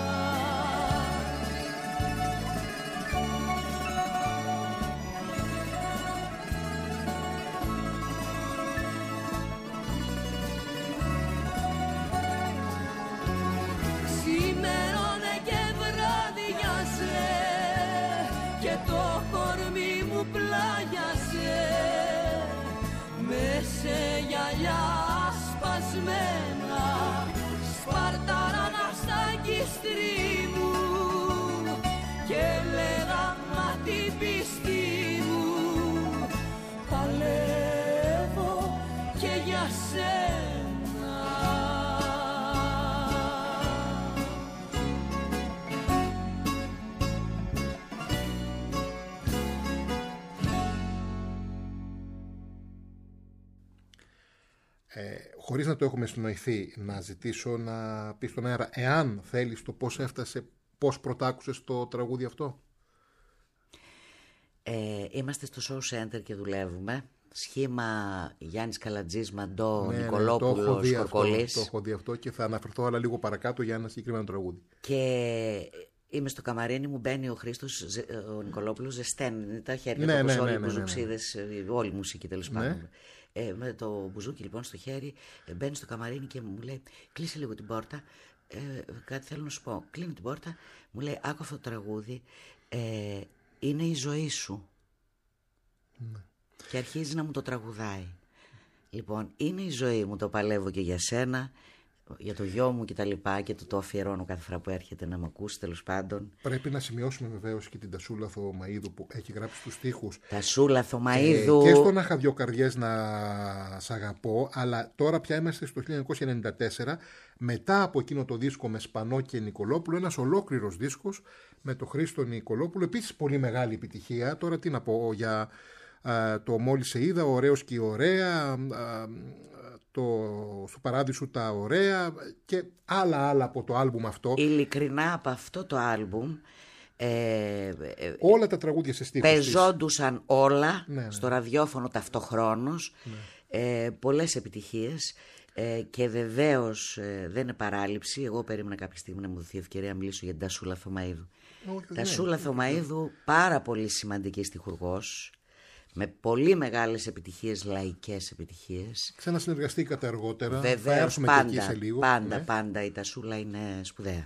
Σημερώνε και βραδιάζε και το κορμί μου πλάγιασε με σε γυαλιά σπασμένα, σπαρτάρανα στα κύστρι μου και λέγα μα την πίστη μου παλεύω και για σένα. Ε, χωρίς να το έχουμε συνοηθεί, να ζητήσω να πεις στον αέρα, εάν θέλεις, το πώς έφτασε, πώς πρωτάκουσες το τραγούδι αυτό. Ε, είμαστε στο show center και δουλεύουμε. Σχήμα Γιάννης Καλατζής, Μαντό, Ναι, Νικολόπουλος, ναι, το έχω δει Κορκολής. αυτό, το έχω δει αυτό και θα αναφερθώ άλλα λίγο παρακάτω για ένα συγκεκριμένο τραγούδι. Και είμαι στο καμαρίνι μου, μπαίνει ο Χρήστος, ο Νικολόπουλος, ζεσταίνει τα χέρια Ναι, του, ναι, όπως ναι, όλοι οι ναι, ναι, ναι. μπουζουξίδες, όλη η μουσική τέλος Ναι. πάντων. Ε, με το μπουζούκι λοιπόν στο χέρι, ε, μπαίνει στο καμαρίνι και μου λέει κλείσε λίγο την πόρτα, ε, κάτι θέλω να σου πω. Κλείνει την πόρτα, μου λέει άκου αυτό το τραγούδι, ε, είναι η ζωή σου. Ναι. Και αρχίζει να μου το τραγουδάει. Λοιπόν, είναι η ζωή μου, το παλεύω και για σένα, για το γιο μου και τα λοιπά, και το, το αφιερώνω κάθε φορά που έρχεται να με ακούσει, τέλος πάντων. Πρέπει να σημειώσουμε βεβαίως και την Τασούλα Θωμαΐδου που έχει γράψει τους στίχους. Τασούλα Θωμαΐδου. Ε, και στο «Να είχα δυο καρδιές να σ' αγαπώ», αλλά τώρα πια είμαστε στο χίλια εννιακόσια ενενήντα τέσσερα, μετά από εκείνο το δίσκο με Σπανό και Νικολόπουλο, ένας ολόκληρος δίσκος με το Χρήστο Νικολόπουλο, επίσης πολύ μεγάλη επιτυχία. Τώρα τι να πω για α, το «Μόλις σε είδα», «Ο ωραίος και η ωραία», α, το «Στου παράδεισου τα ωραία» και άλλα άλλα από το άλμπουμ αυτό. Ειλικρινά από αυτό το άλμπουμ ε, ε, Όλα τα τραγούδια σε στίχους της. πεζόντουσαν όλα Ναι, ναι. στο ραδιόφωνο ταυτοχρόνως, Ναι. ε, πολλές επιτυχίες, ε, και βεβαίως ε, δεν είναι παράληψη. Εγώ περίμενα κάποια στιγμή να μου δοθεί ευκαιρία να μιλήσω για την Τασούλα Θωμαΐδου. Όχι, ναι, Τασούλα ναι. Θωμαΐδου, πάρα πολύ σημαντική στιχουργός, με πολύ μεγάλες επιτυχίες, λαϊκές επιτυχίες. Ξανασυνεργαστήκατε αργότερα. Θα Βεβαίως, έρθουμε και εκεί πάντα, σε λίγο. πάντα, Ναι. πάντα η Τασούλα είναι σπουδαία.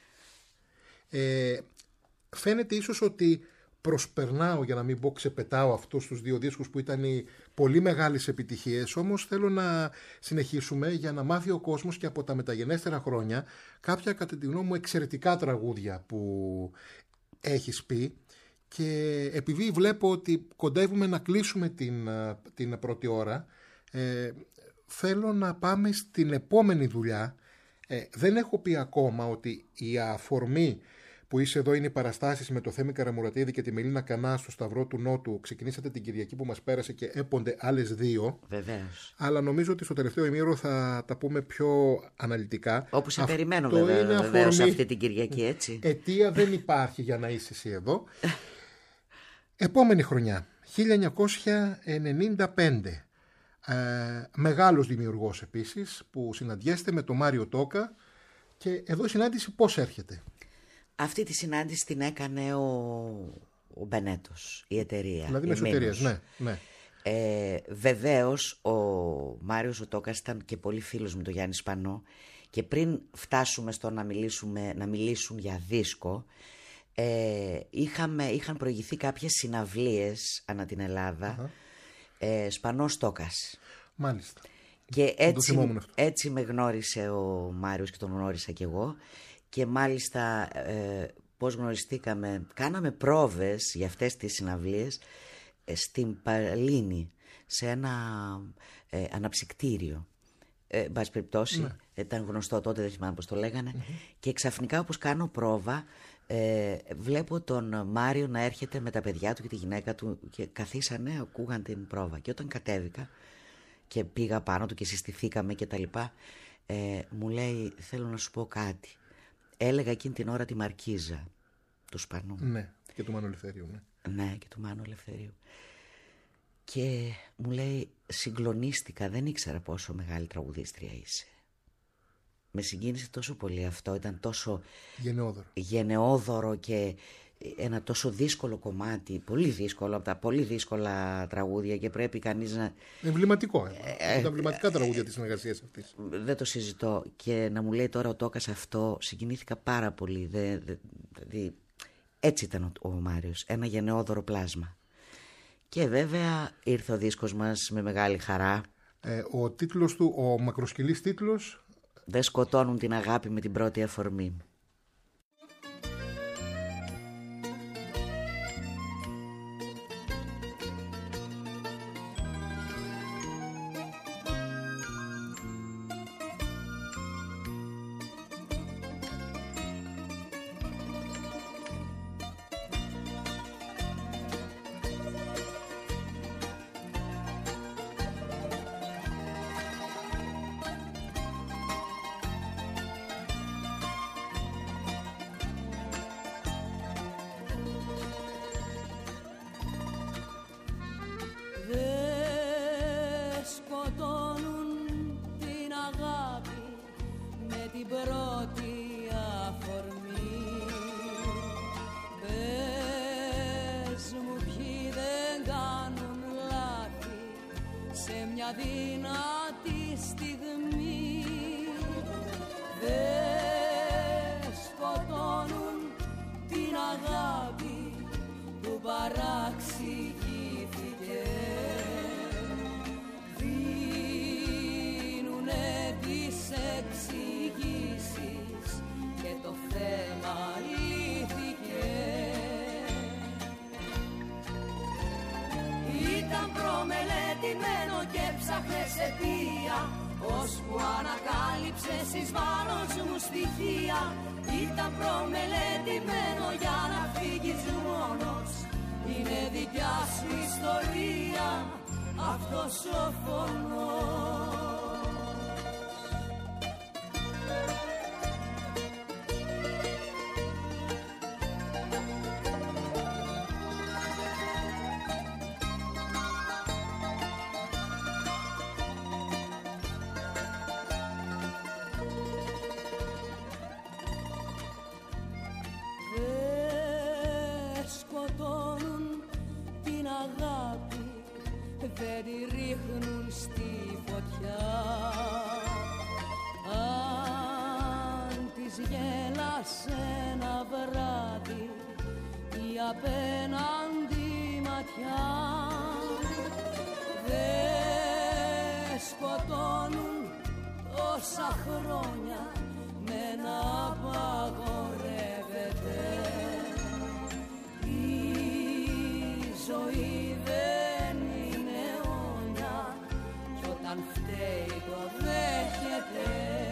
Ε, φαίνεται ίσως ότι προσπερνάω, για να μην πω ξεπετάω, αυτούς τους δύο δίσκους που ήταν οι πολύ μεγάλες επιτυχίες, όμως θέλω να συνεχίσουμε για να μάθει ο κόσμος και από τα μεταγενέστερα χρόνια κάποια, κατά τη γνώμη μου, εξαιρετικά τραγούδια που έχεις πει. Και επειδή βλέπω ότι κοντεύουμε να κλείσουμε την, την πρώτη ώρα, ε, θέλω να πάμε στην επόμενη δουλειά. Ε, δεν έχω πει ακόμα ότι η αφορμή που είσαι εδώ είναι οι παραστάσεις με το Θέμη Καραμουρατίδη και τη Μελίνα Κανά στο Σταυρό του Νότου. Ξεκινήσατε την Κυριακή που μας πέρασε και έπονται άλλες δύο. Βεβαίως. Αλλά νομίζω ότι στο τελευταίο ημίωρο θα τα πούμε πιο αναλυτικά. Όπου σε Αυτό περιμένω είναι βέβαια, βεβαίως αφορμή. αυτή την Κυριακή, έτσι. Αιτία δεν υπάρχει για να είσαι εσύ εδώ. Επόμενη χρονιά, χίλια εννιακόσια ενενήντα πέντε. Ε, μεγάλος δημιουργός επίσης που συναντιέστε με τον Μάριο Τόκα, και εδώ η συνάντηση πώς έρχεται? Αυτή τη συνάντηση την έκανε ο, ο Μπενέτος, η εταιρεία. Δηλαδή η μέσω εταιρείας, Μίμος. ναι, ναι. Ε, βεβαίως ο Μάριος ο Τόκας ήταν και πολύ φίλος με τον Γιάννη Σπανό, και πριν φτάσουμε στο να, μιλήσουμε, να μιλήσουν για δίσκο, ε, είχαμε, είχαν προηγηθεί κάποιες συναυλίες ανά την Ελλάδα. Uh-huh. ε, Σπανός Τόκας. Μάλιστα. Και το έτσι, θυμόμουν αυτό. έτσι με γνώρισε ο Μάριος και τον γνώρισα κι εγώ. Και μάλιστα ε, πώς γνωριστήκαμε, κάναμε πρόβες για αυτές τις συναυλίες ε, στην Παλίνη, σε ένα ε, αναψυκτήριο. εν πάση περιπτώσει, Ναι. ήταν γνωστό τότε, δεν θυμάμαι πώς το λέγανε. Mm-hmm. Και ξαφνικά, όπως κάνω πρόβα, ε, βλέπω τον Μάριο να έρχεται με τα παιδιά του και τη γυναίκα του και καθίσανε, ακούγαν την πρόβα. Και όταν κατέβηκα και πήγα πάνω του και συστηθήκαμε και τα λοιπά, ε, μου λέει, θέλω να σου πω κάτι. Έλεγα εκείνη την ώρα τη Μαρκίζα του Σπανού. Ναι, και του Μάνου Ελευθερίου. Ναι. Ναι, και του Μάνου Ελευθερίου. Και μου λέει, συγκλονίστηκα, δεν ήξερα πόσο μεγάλη τραγουδίστρια είσαι. Με συγκίνησε τόσο πολύ αυτό, ήταν τόσο Γενναιόδωρο. γενναιόδωρο και ένα τόσο δύσκολο κομμάτι, πολύ δύσκολο, από τα πολύ δύσκολα τραγούδια και πρέπει κανείς να... Εμβληματικό. Ε, τα εμβληματικά τραγούδια της συνεργασίας αυτής. Δεν το συζητώ. Και να μου λέει τώρα ο Τόκας αυτό, συγκινήθηκα πάρα πολύ. Δε, δε, δε, έτσι ήταν ο, ο Μάριος, ένα γενναιόδωρο πλάσμα. Και βέβαια ήρθε ο δίσκος μας με μεγάλη χαρά. Ε, ο τίτλος του, ο μακροσκελής τίτλος... Δεν σκοτώνουν την αγάπη με την πρώτη αφορμή. Ώσπου ανακάλυψες εις βάρος μου στοιχεία. Ήταν προμελετημένο για να φύγεις μόνος. Είναι δικιά σου ιστορία αυτός ο φωνός. Δεν τη ρίχνουν στη φωτιά. Αν της γέλασε ένα βράδυ η απέναντι ματιά, δεν σκοτώνουν τόσα χρόνια με να απαγορεύεται. Η ζωή δεν είναι όνια κι όταν φταίει το δέχεται.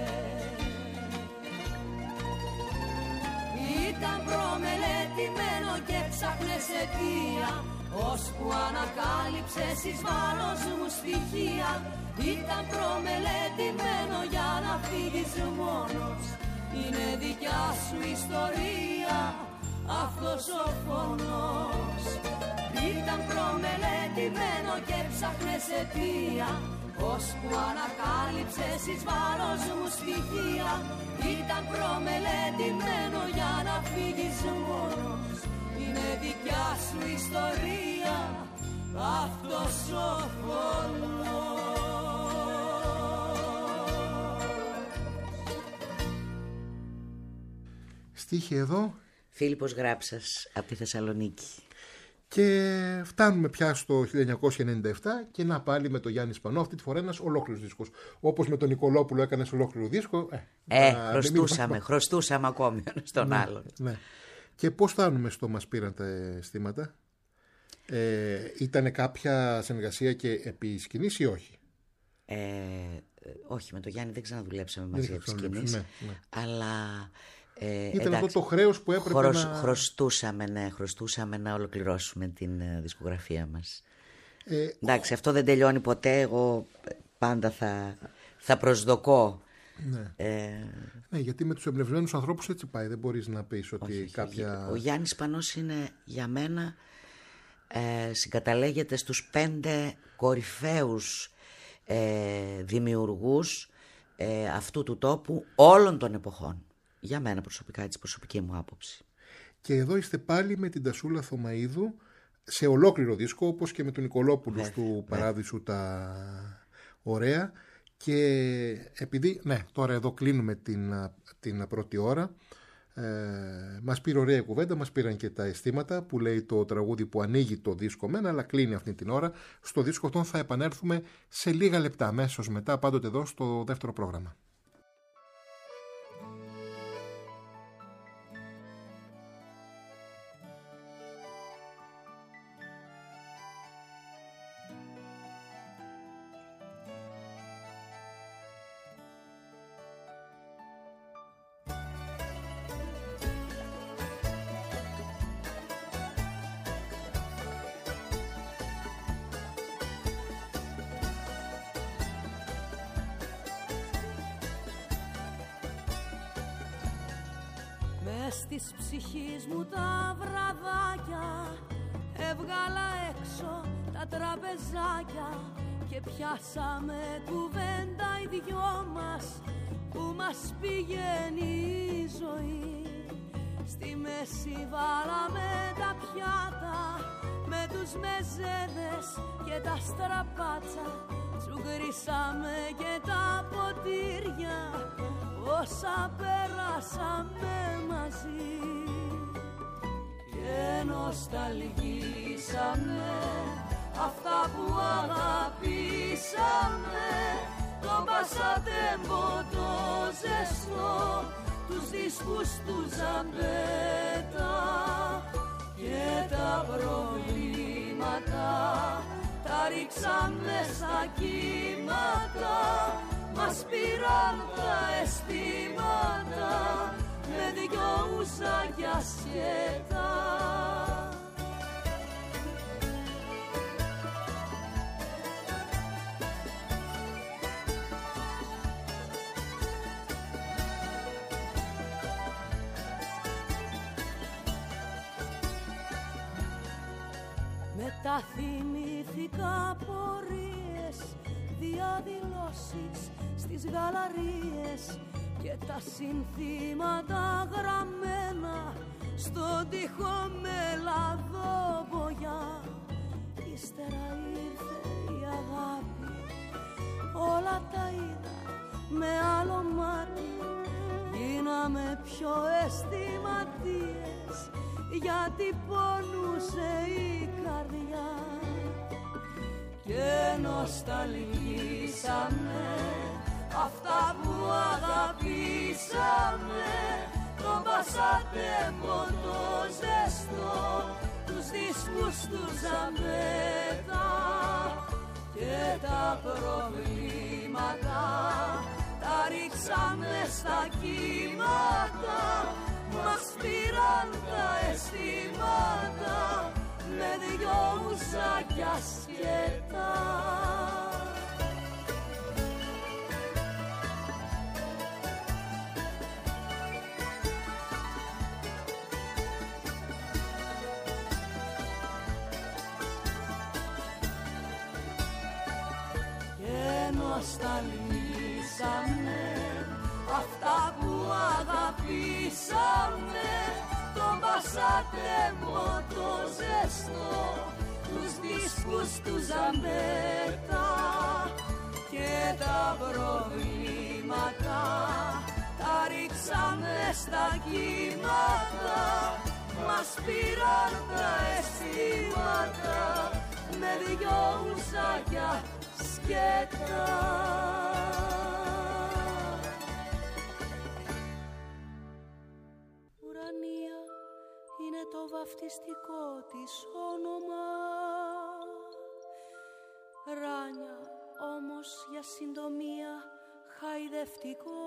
Ήταν προμελετημένο και ψάχνες αιτία, ώσπου ανακάλυψες εις βάρος μου στοιχεία. Ήταν προμελετημένο για να φύγεις μόνος. Είναι δικιά σου ιστορία αυτός ο φωνός. Ήταν προμελετημένο και ψάχνες αιτία, ώσπου ανακάλυψες εις βάρος μου στοιχεία. Ήταν προμελετημένο για να φύγεις μόνος. Είναι δικιά σου ιστορία αυτός ο φωνός. Στίχη εδώ Φίλιππος Γράψας από τη Θεσσαλονίκη. Και φτάνουμε πια στο χίλια εννιακόσια ενενήντα επτά και να πάλι με τον Γιάννη Σπανό, αυτή τη φορά ένας ολόκληρος δίσκος. Όπως με τον Νικολόπουλο έκανες ολόκληρο δίσκο. Ε, ε να, χρωστούσαμε, μην... χρωστούσαμε ακόμη στον ναι, άλλον. Ναι. Και πώς φτάνουμε στο «Μας πήραν τα αισθήματα». Ε, ήτανε κάποια συνεργασία και επί σκηνής ή όχι? Ε, όχι, με τον Γιάννη δεν ξαναδουλέψαμε μαζί από τις σκηνής, ναι, ναι. αλλά ε, ήταν εντάξει, αυτό το χρέος που έπρεπε χρωσ, να... Χρωστούσαμε, ναι, χρωστούσαμε να ολοκληρώσουμε την ε, δισκογραφία μας. Ε, εντάξει, αυτό δεν τελειώνει ποτέ, εγώ πάντα θα, θα προσδοκώ. Ναι. Ε, ναι, γιατί με τους εμπνευσμένους ανθρώπους έτσι πάει, δεν μπορείς να πεις ότι όχι, κάποια... Ο Γιάννης Πανός είναι για μένα, ε, συγκαταλέγεται στους πέντε κορυφαίους ε, δημιουργούς ε, αυτού του τόπου όλων των εποχών. Για μένα προσωπικά, έτσι, προσωπική μου άποψη. Και εδώ είστε πάλι με την Τασούλα Θωμαΐδου σε ολόκληρο δίσκο, όπως και με τον Νικολόπουλο του Παράδεισου τα ωραία. Και επειδή, ναι, τώρα εδώ κλείνουμε την, την πρώτη ώρα, ε, μας πήρε ωραία η κουβέντα, μας πήραν και τα αισθήματα που λέει το τραγούδι που ανοίγει το δίσκο μένα, αλλά κλείνει αυτή την ώρα. Στο δίσκο αυτόν θα επανέλθουμε σε λίγα λεπτά, αμέσως μετά, πάντοτε εδώ στο δεύτερο πρόγραμμα. Της ψυχής μου τα βραδάκια έβγαλα έξω τα τραπεζάκια και πιάσαμε κουβέντα οι δυο μας που μας πηγαίνει η ζωή. Στη μέση βάλαμε τα πιάτα με τους μεζέδες και τα στραπάτσα, τσουγκρίσαμε και τα ποτήρια όσα περάσαμε μαζί και νοσταλγήσαμε αυτά που αγαπήσαμε, το πασατέμπο το ζεστό, τους δίσκους του Ζαμπέτα και τα προβλήματα τα ρίξαμε στα κύματα, μας πήραν τα αισθήματα με δυο ουζάκια σκέτα. Μετά θυμήθηκα πορείες, διαδηλώσεις στις γαλαρίες και τα συνθήματα γραμμένα στον τοίχο με λαδόβογιά. Ύστερα ήρθε η αγάπη, όλα τα είδα με άλλο μάτι, γίναμε πιο αισθηματίες γιατί πονούσε η καρδιά και νοσταλγήσαμε αυτά που αγαπήσαμε, το πασατέμπο το ζεστό, τους δίσκους του Ζαμπέτα και τα προβλήματα τα ρίξαμε στα κύματα, μας πήραν τα αισθήματα με δυο ουζάκια σκέτα. Και νοσταλγήσαμε αυτά που αγαπήσαμε, το πασατέμπο το ζεστό, τους δίσκους του Ζαμπέτα και τα προβλήματα τα ρίξαμε στα κύματα, μας πήραν τα αισθήματα με δυο ουζάκια σκέτα. Ουρανία είναι το βαφτιστικό της όνομα, ράνια όμως για συντομία χαϊδευτικό.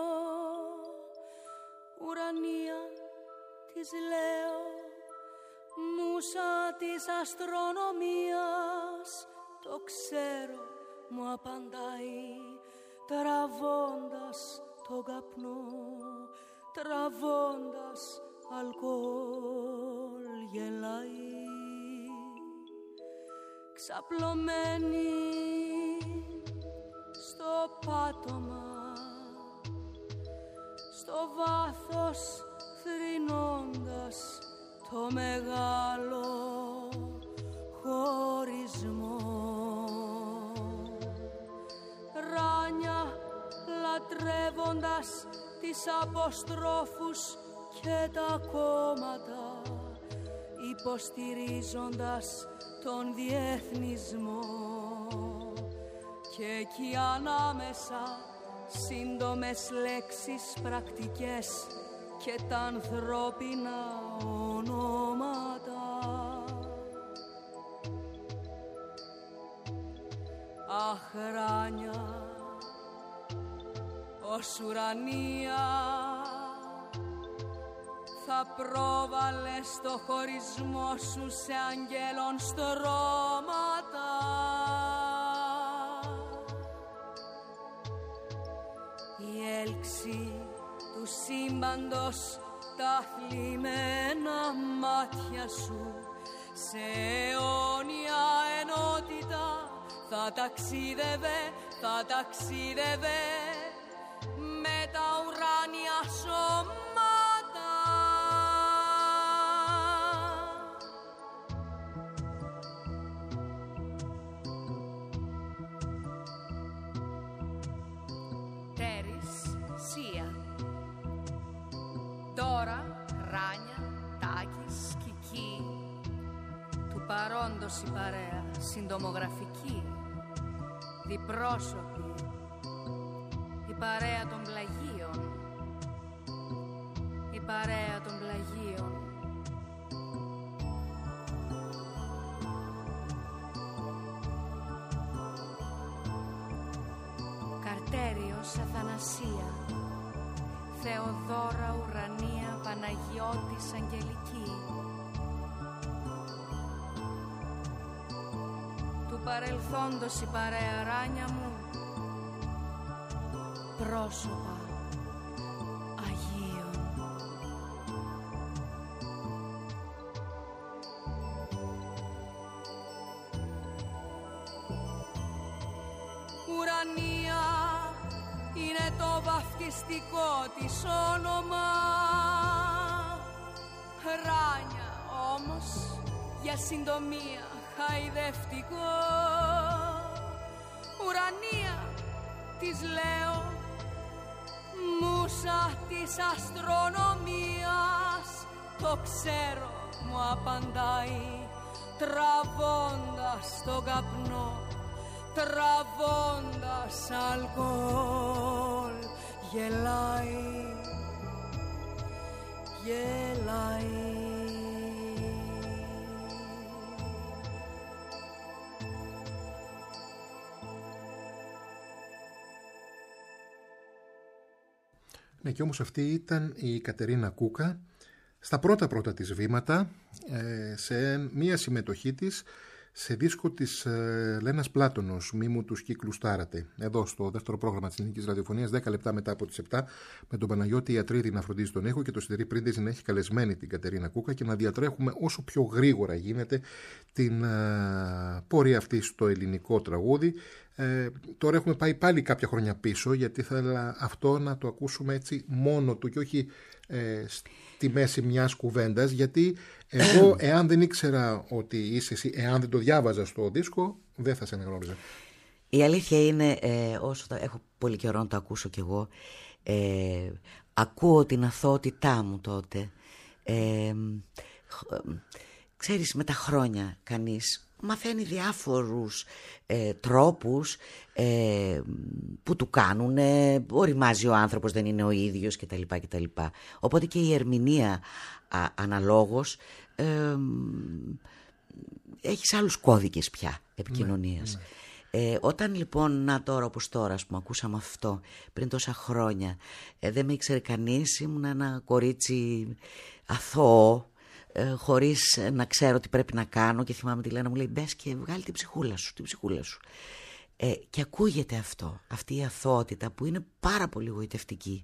Ουρανία της λέω, μουσα της αστρονομίας, το ξέρω, μου απαντάει, τραβώντας τον καπνό, τραβώντας αλκοόλ γελάει. Ξαπλωμένη στο πάτωμα, στο βάθος θρηνώντας το μεγάλο χωρισμό. Ράνια λατρεύοντας τις αποστρόφους και τα κόμματα, υποστηρίζοντας τον διεθνισμό. Και εκεί ανάμεσα σύντομες λέξεις πρακτικές και τα ανθρώπινα ονόματα. Αχ, Ράνια, ως ουρανία θα πρόβαλες το χωρισμό σου σε αγγέλων στρώματα. Η έλξη του σύμπαντος τα θλιμμένα μάτια σου σε αιώνια ενότητα θα ταξίδευε, θα ταξίδευε με τα ουράνια σώματα. Τέρης, Σία, Δώρα, Ράνια, Τάκης, Κική, του παρόντος η παρέα, συντομογραφική, διπρόσωπη, η παρέα των πλαγίων, η παρέα των πλαγίων. Καρτέριος, Αθανασία, Θεοδώρα, Ουρανία, Παναγιώτης, Αγγελική. Του παρελθόντος η παρέα, Ράνια μου, πρόσωπα Αγίων. Ουρανία είναι το βαφτιστικό της όνομα. Ράνια όμως για συντομία χαϊδευτικό. Ουρανία της λέω, μουσα της αστρονομίας, το ξέρω, μου απαντάει, τραβώντας τον καπνό, τραβώντας αλκοόλ γελάει, γελάει. Ναι, και όμως αυτή ήταν η Κατερίνα Κούκα στα πρώτα πρώτα της βήματα, σε μία συμμετοχή της σε δίσκο της ε, Λένας Πλάτωνος, «Μη μου τους κύκλους τάρατε», εδώ στο δεύτερο πρόγραμμα της Ελληνικής Ραδιοφωνίας, δέκα λεπτά μετά από τις επτά, με τον Παναγιώτη Ιατρίδη να φροντίζει τον ήχο και το Σιδερή Πρίντεζη να έχει καλεσμένη την Κατερίνα Κούκα και να διατρέχουμε όσο πιο γρήγορα γίνεται την ε, πορεία αυτή στο ελληνικό τραγούδι. Ε, τώρα έχουμε πάει πάλι κάποια χρόνια πίσω, γιατί ήθελα αυτό να το ακούσουμε έτσι μόνο του και όχι ε, στη μέση μιας κουβέντας, γιατί εγώ εάν δεν ήξερα ότι είσαι εσύ, εάν δεν το διάβαζα στο δίσκο, δεν θα σε αναγνώριζα. Η αλήθεια είναι, ε, όσο το, έχω πολύ καιρό να το ακούσω κι εγώ, ε, ακούω την αθωότητά μου τότε. Ε, ξέρεις, με τα χρόνια κανείς μαθαίνει διάφορους ε, τρόπους ε, που του κάνουν, ε, οριμάζει ο άνθρωπος, δεν είναι ο ίδιος κτλ. κτλ. Οπότε και η ερμηνεία α, αναλόγως ε, έχεις άλλους κώδικες πια επικοινωνίας. Ναι, Ε, όταν λοιπόν, να τώρα όπως τώρα, ας πούμε, ακούσαμε αυτό πριν τόσα χρόνια, ε, δεν με ήξερε κανείς, ήμουν ένα κορίτσι αθώο, ε, χωρίς να ξέρω τι πρέπει να κάνω, και θυμάμαι τη Λένα μου λέει μπες και βγάλει την ψυχούλα σου, την ψυχούλα σου. Ε, και ακούγεται αυτό, αυτή η αθωότητα που είναι πάρα πολύ γοητευτική.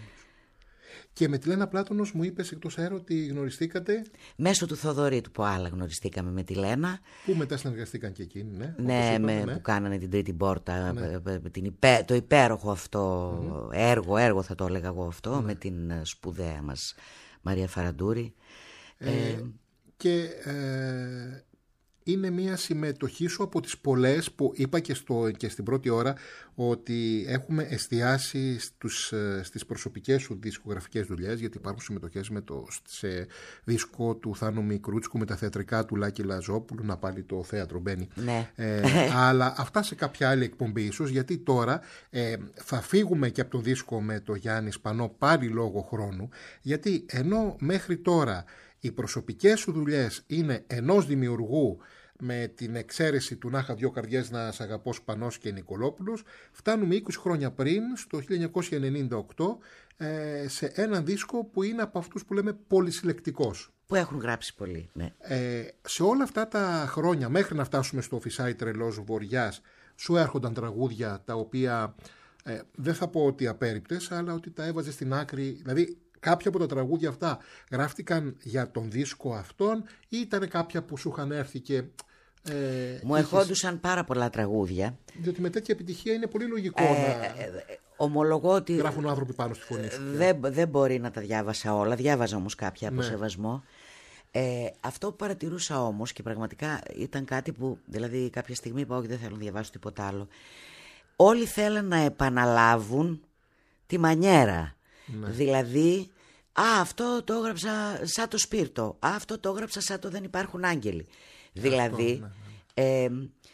Και με τη Λένα Πλάτωνος μου είπες εκτός αέρα ότι γνωριστήκατε. Μέσω του Θοδωρή του Ποάλα γνωριστήκαμε με τη Λένα. Που μετά συνεργαστήκαν και εκείνοι, ναι. Ναι, είπαμε, με, ναι. που κάνανε την τρίτη πόρτα, Ναι. την υπέ, το υπέροχο αυτό mm-hmm. έργο, έργο θα το έλεγα εγώ αυτό, Ναι. με την σπουδαία μας Μαρία Φαραντούρη. Ε, ε, και ε, είναι μια συμμετοχή σου από τις πολλές που είπα και, στο, και στην πρώτη ώρα, ότι έχουμε εστιάσει στους, στις προσωπικές σου δισκογραφικές δουλειές, γιατί υπάρχουν συμμετοχές με το, σε δίσκο του Θάνου Μικρούτσικου, με τα θεατρικά του Λάκη Λαζόπουλου, να πάλι το θέατρο μπαίνει. Ναι. Ε, αλλά αυτά σε κάποια άλλη εκπομπή ίσως, γιατί τώρα ε, θα φύγουμε και από το δίσκο με το Γιάννη Σπανό πάλι λόγω χρόνου, γιατί ενώ μέχρι τώρα οι προσωπικές σου δουλειές είναι ενός δημιουργού, με την εξαίρεση του «Να είχα δυο καρδιές να σ' αγαπώ» Σπανός και Νικολόπουλος, φτάνουμε είκοσι χρόνια πριν, στο χίλια εννιακόσια ενενήντα οκτώ, ε, σε έναν δίσκο που είναι από αυτούς που λέμε πολυσυλλεκτικός. Που έχουν γράψει πολύ, ναι. Ε, σε όλα αυτά τα χρόνια, μέχρι να φτάσουμε στο «Φυσάει τρελός βοριάς», σου έρχονταν τραγούδια τα οποία ε, δεν θα πω ότι απέρριπτες, αλλά ότι τα έβαζες στην άκρη, δηλαδή κάποια από τα τραγούδια αυτά γράφτηκαν για τον δίσκο αυτόν ή ήταν κάποια που σου είχαν έρθει και... Ε, Μου είχες... ερχόντουσαν πάρα πολλά τραγούδια. Διότι με τέτοια επιτυχία είναι πολύ λογικό ε, να ε, ε, ομολογώ ότι γράφουν άνθρωποι πάνω στη φωνή σου. Δεν, δεν μπορεί να τα διάβασα όλα, διάβαζα όμως κάποια από Ναι. σεβασμό. Ε, αυτό που παρατηρούσα όμως, και πραγματικά ήταν κάτι που, δηλαδή κάποια στιγμή είπα όχι, δεν θέλω να διαβάσω τίποτα άλλο, όλοι θέλαν να επαναλάβουν τη μανιέρα. Ναι. Δηλαδή, α, αυτό το έγραψα σαν το Σπίρτο, α, αυτό το έγραψα σαν το Δεν υπάρχουν άγγελοι. Δηλαδή, ναι, ναι. Ε,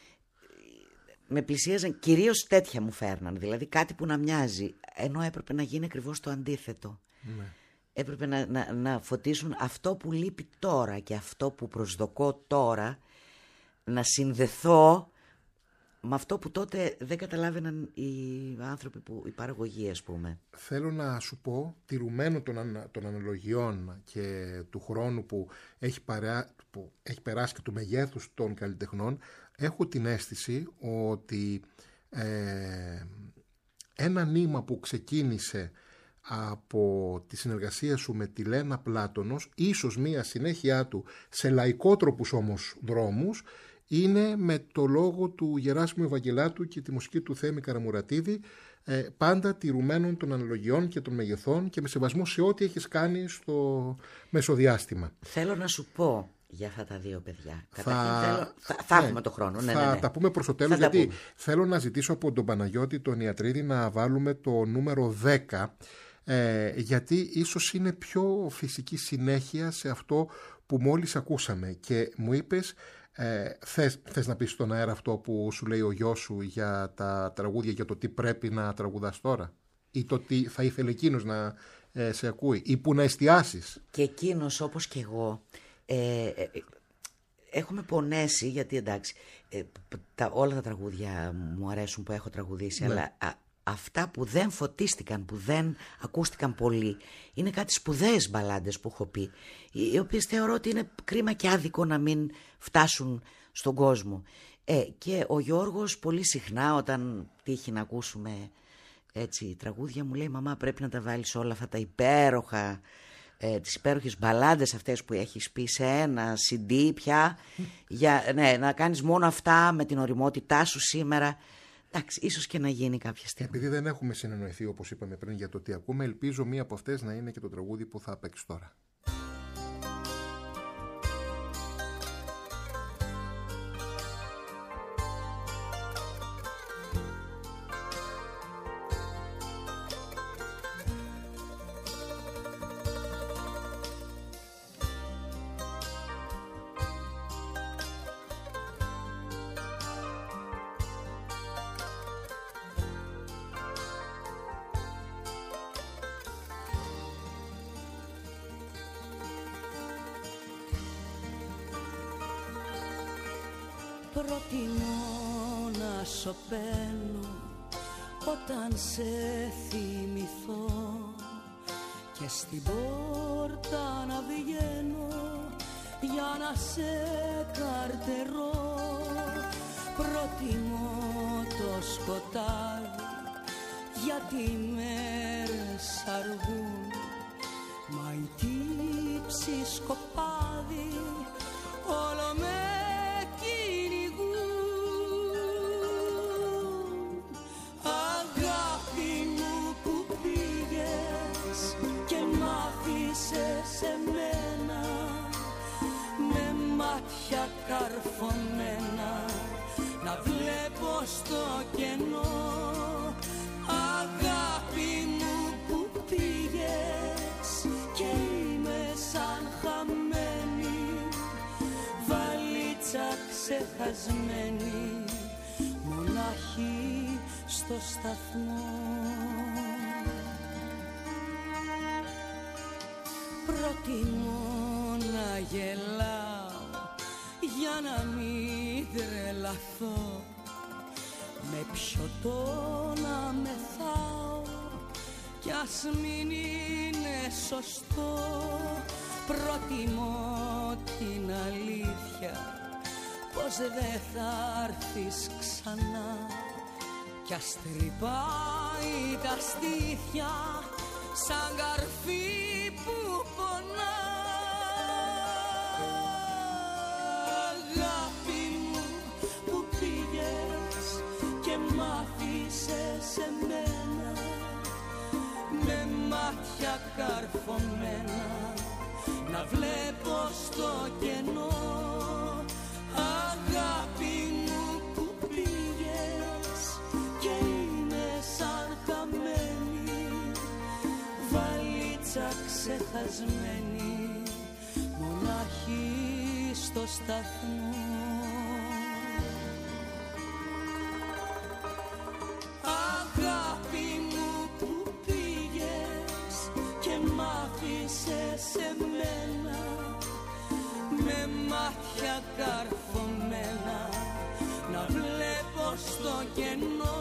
με πλησίαζαν, κυρίως τέτοια μου φέρναν, δηλαδή κάτι που να μοιάζει, ενώ έπρεπε να γίνει ακριβώς το αντίθετο. Ναι. Έπρεπε να, να, να φωτίσουν αυτό που λείπει τώρα και αυτό που προσδοκώ τώρα, να συνδεθώ με αυτό που τότε δεν καταλάβαιναν οι άνθρωποι, που, η παραγωγή, ας πούμε. Θέλω να σου πω, τηρουμένου των, ανα, των αναλογιών και του χρόνου που έχει, παρά, που έχει περάσει και του μεγέθους των καλλιτεχνών, έχω την αίσθηση ότι ε, ένα νήμα που ξεκίνησε από τη συνεργασία σου με τη Λένα Πλάτωνος, ίσως μία συνέχεια του σε λαϊκότροπους όμως δρόμους, είναι με το λόγο του Γεράσιμου Ευαγγελάτου και τη μουσική του Θέμη Καραμουρατίδη, ε, πάντα τηρουμένων των αναλογιών και των μεγεθών και με σεβασμό σε ό,τι έχεις κάνει στο μεσοδιάστημα. Θέλω να σου πω για αυτά τα δύο παιδιά. Θα, Καταρχήν θέλω... θα, θα ναι, έχουμε το χρόνο. Ναι, θα ναι, ναι. τα πούμε προς το τέλος, Θα γιατί θέλω να ζητήσω από τον Παναγιώτη τον Ιατρίδη να βάλουμε το νούμερο δέκα, ε, γιατί ίσως είναι πιο φυσική συνέχεια σε αυτό που μόλις ακούσαμε. Και μου είπες, ε, θες, θες να πεις στον αέρα αυτό που σου λέει ο γιος σου για τα τραγούδια, για το τι πρέπει να τραγουδάς τώρα, ή το τι θα ήθελε εκείνος να ε, σε ακούει, ή που να εστιάσεις. Και εκείνος όπως και εγώ ε, ε, έχουμε πονέσει, γιατί εντάξει ε, τα, όλα τα τραγούδια μου αρέσουν που έχω τραγουδήσει, Ναι. αλλά α, αυτά που δεν φωτίστηκαν, που δεν ακούστηκαν πολύ, είναι κάτι σπουδαίες μπαλάντες που έχω πει, οι, οι οποίες θεωρώ ότι είναι κρίμα και άδικο να μην φτάσουν στον κόσμο. Ε, και ο Γιώργος πολύ συχνά, όταν τύχει να ακούσουμε έτσι τραγούδια, μου λέει «Μαμά, πρέπει να τα βάλεις όλα αυτά τα υπέροχα, ε, τις υπέροχες μπαλάντες αυτές που έχεις πει σε ένα σι ντι πια, για, ναι, να κάνεις μόνο αυτά με την ωριμότητά σου σήμερα». Εντάξει, ίσως και να γίνει κάποια στιγμή. Επειδή δεν έχουμε συνεννοηθεί όπως είπαμε πριν για το τι ακούμε, ελπίζω μία από αυτές να είναι και το τραγούδι που θα παίξει τώρα. Προτιμώ να να σωπαίνω όταν σε θυμηθώ και στην πόρτα να βγαίνω για να σε καρτερώ. Προτιμώ το σκοτάδι γιατί οι μέρες αργούν, μα οι τύψεις σκοπάδι όλο με κυνηγούν. Αγάπη μου που πήγες και μ' άφησες σε μένα με μάτια καρφωμένα να βλέπω στο κενό. Αγάπη μου που πήγες και είμαι σαν χαμένη βαλίτσα ξεχασμένη, μονάχη στο σταθμό. Προτιμώ να γελάω για να μην τρελαθώ, με πιωτό να μεθάω κι ας μην είναι σωστό. Προτιμώ την αλήθεια πως δεν θα έρθεις ξανά κι ας τρυπάει τα στήθια σαν καρφί που πονά. Αγάπη μου που πήγες και μ' άφησες σε μένα με μάτια καρφωμένα να βλέπω στο κενό. Αγάπη μου που πήγες και είμαι σαν χαμένη βαλίτσα ξεχασμένη, μονάχη στο σταθμό. Αγάπη μου που πήγες και μ' άφησες σε μένα με μάτια καρφωμένα να βλέπω στο κενό.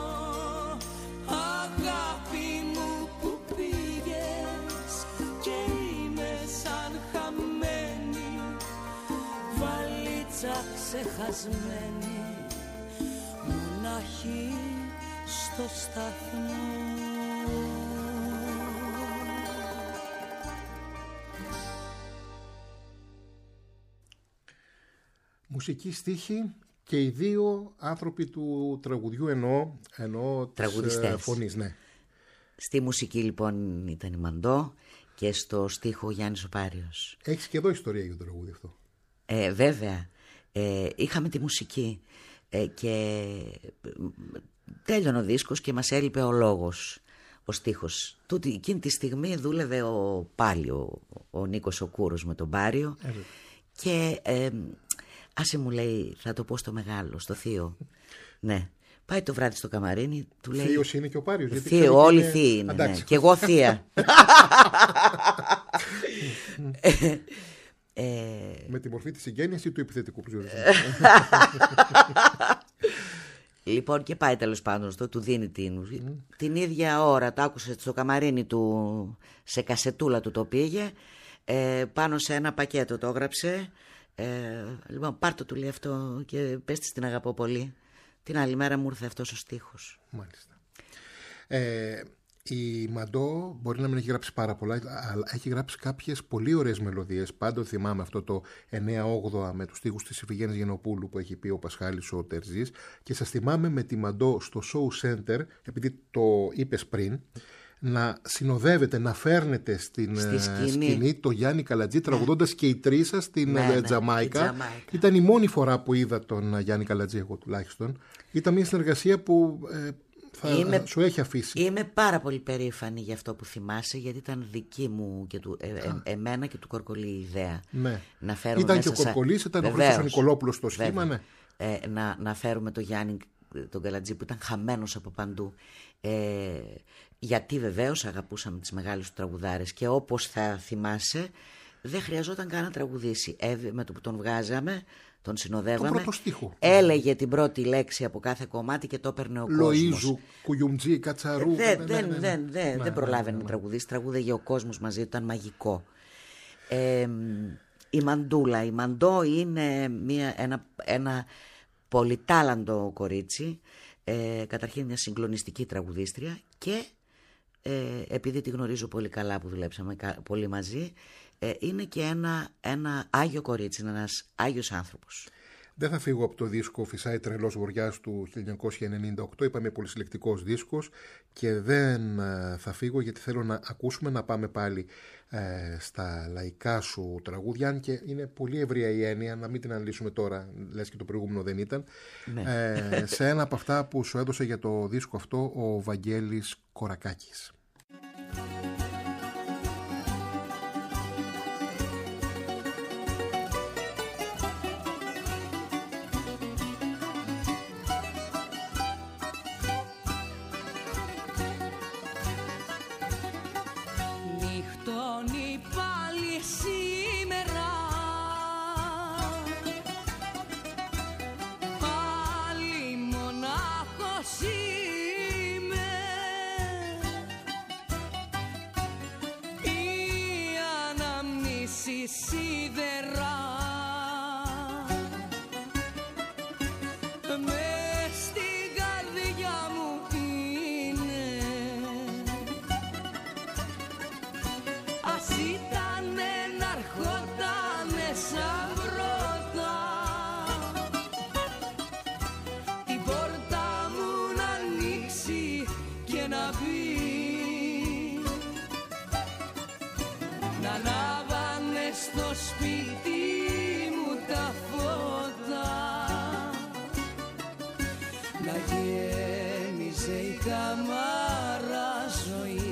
Αγάπη μου που πήγες και είμαι σαν χαμένη βαλίτσα ξεχασμένη, μονάχη στο σταθμό. Μουσική στίχη και οι δύο άνθρωποι του τραγουδιού εννοώ, εννοώ της φωνής, ναι. Στη μουσική λοιπόν ήταν η Μαντώ και στο στίχο ο Γιάννης ο Πάριος. Έχεις και εδώ ιστορία για το τραγούδι αυτό. Ε, βέβαια. Ε, είχαμε τη μουσική ε, και τέλειωνε ο δίσκος και μας έλειπε ο λόγος, ο στίχος. Τούτη, εκείνη τη στιγμή δούλευε ο Πάλιο, ο Νίκος ο Κούρος με τον Πάριο ε, και ε, άσε μου λέει θα το πω στο μεγάλο, στο θείο. Ναι. Πάει το βράδυ στο καμαρίνι, του λέει. Θείος είναι και ο Πάριος. Γιατί θείο, όλοι είναι... θείοι είναι. Ναι. Και εγώ θεία. ε... Με τη μορφή της συγγένειας ή του επιθετικού προσδιορισμού. Λοιπόν, και πάει τέλος πάντων στο, του δίνει την, mm. την ίδια ώρα. Το άκουσε στο καμαρίνι του, σε κασετούλα του το πήγε. Ε, πάνω σε ένα πακέτο το έγραψε. Ε, λοιπόν, πάρ' το του λέει αυτό και πες της την αγαπώ πολύ. Την άλλη μέρα μου ήρθε αυτός ο στίχος. Μάλιστα. Ε, η Μαντώ μπορεί να μην έχει γράψει πάρα πολλά, αλλά έχει γράψει κάποιες πολύ ωραίες μελωδίες. Πάντοτε θυμάμαι αυτό το εννιά όγδοα με τους στίχους της Ιφηγένης Γενοπούλου που έχει πει ο Πασχάλης ο Τερζής. Και σας θυμάμαι με τη Μαντώ στο Show Center, επειδή το είπες πριν, να συνοδεύετε, να φέρνετε στην σκηνή. σκηνή το Γιάννη Καλατζή, τραγουδώντας και οι τρεις σας στην ναι, ναι, Τζαμάικα. Τζαμάικα. Ήταν η μόνη φορά που είδα τον Γιάννη Καλατζή, εγώ τουλάχιστον. Ήταν μια συνεργασία που ε, θα είμαι, σου έχει αφήσει. Είμαι πάρα πολύ περήφανη για αυτό που θυμάσαι, γιατί ήταν δική μου και του, ε, ε, εμένα και του Κορκολή η ιδέα. Ναι. Να φέρουμε ήταν μέσα και ο Κορκολής, ήταν ο Χρήστος Νικολόπουλος στο σχήμα. Ναι. Ε, να, να φέρουμε τον Γιάννη τον Καλατζή που ήταν χαμένος από παντού. Ε, γιατί βεβαίως αγαπούσαμε τις μεγάλες του τραγουδάρες και όπως θα θυμάσαι δεν χρειαζόταν καν να τραγουδήσει. Ε, με το που τον βγάζαμε τον συνοδεύαμε. Το πρώτο στίχο. Έλεγε την πρώτη λέξη από κάθε κομμάτι και το έπαιρνε ο Λοΐζου, κόσμος. Κουγιουμτζή, Κατσαρού. Δεν, ναι, δεν, ναι, ναι. δεν, δεν, Ναι, δεν προλάβαινε ναι, να ναι. τραγουδήσει. Τραγούδαγε ο κόσμος μαζί, ήταν μαγικό. Ε, η Μαντούλα. Η Μαντό είναι μια, ένα, ένα πολυτάλαντο κορίτσι. Ε, καταρχήν μια συγκλονιστική τραγουδίστρια και ε, επειδή τη γνωρίζω πολύ καλά που δουλέψαμε πολύ μαζί, ε, είναι και ένα, ένα άγιο κορίτσι, ένας άγιος άνθρωπος. Δεν θα φύγω από το δίσκο «Φυσάει τρελός βοριάς» του χίλια εννιακόσια ενενήντα οκτώ, είπαμε πολυσυλλεκτικός δίσκος, και δεν ε, θα φύγω γιατί θέλω να ακούσουμε, να πάμε πάλι ε, στα λαϊκά σου τραγούδια, αν και είναι πολύ ευρία η έννοια, να μην την αναλύσουμε τώρα, λες και το προηγούμενο δεν ήταν. Ναι. Ε, σε ένα από αυτά που σου έδωσε για το δίσκο αυτό ο Βαγγέλης Κορακάκης. Νυχτώνει πάλι σήμερα, πάλι μονάχος είμαι. Οι αναμνήσεις σίδερα μες στην καρδιά μου είναι. Ας ήτανε να ερχότανε σαν πρώτα, την πόρτα μου να ανοίξει και να μπει, να ανάβανε στο σπίτι μου τα φώτα, να γέμιζε η καμάρα ζωή.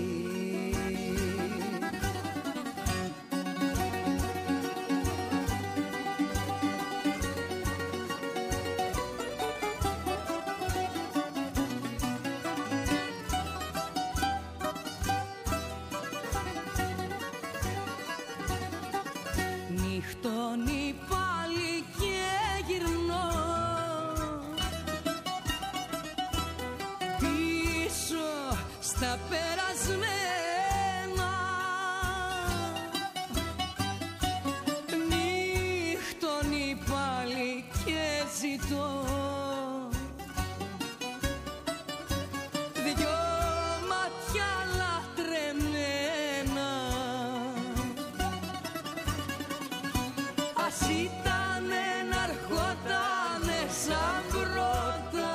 Νυχτώνει πάλι και γυρνώ πίσω στα περασμένα. Νυχτώνει πάλι και ζητώ δυο μάτια λατρεμένα. Ας ήτανε να ερχότανε σαν πρώτα,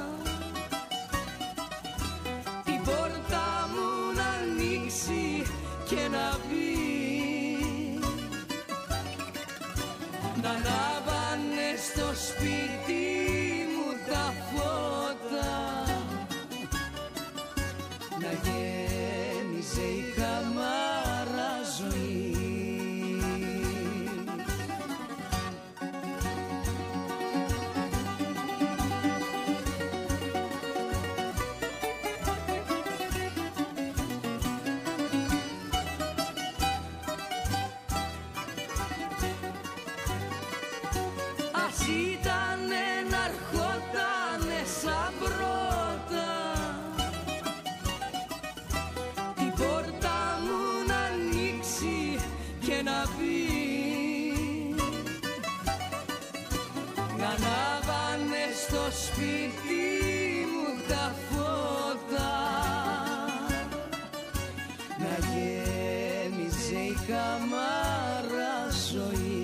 την πόρτα μου να ανοίξει και να μπει, να ανάβανε στο σπίτι μου τα φώτα, να γέμιζε η καμάρα ζωή. Ας ήτανε να ερχότανε σαν πρώτα, την πόρτα μου να ανοίξει και να μπει, να ανάβανε στο σπίτι μου τα φώτα, να γέμιζε η καμάρα ζωή.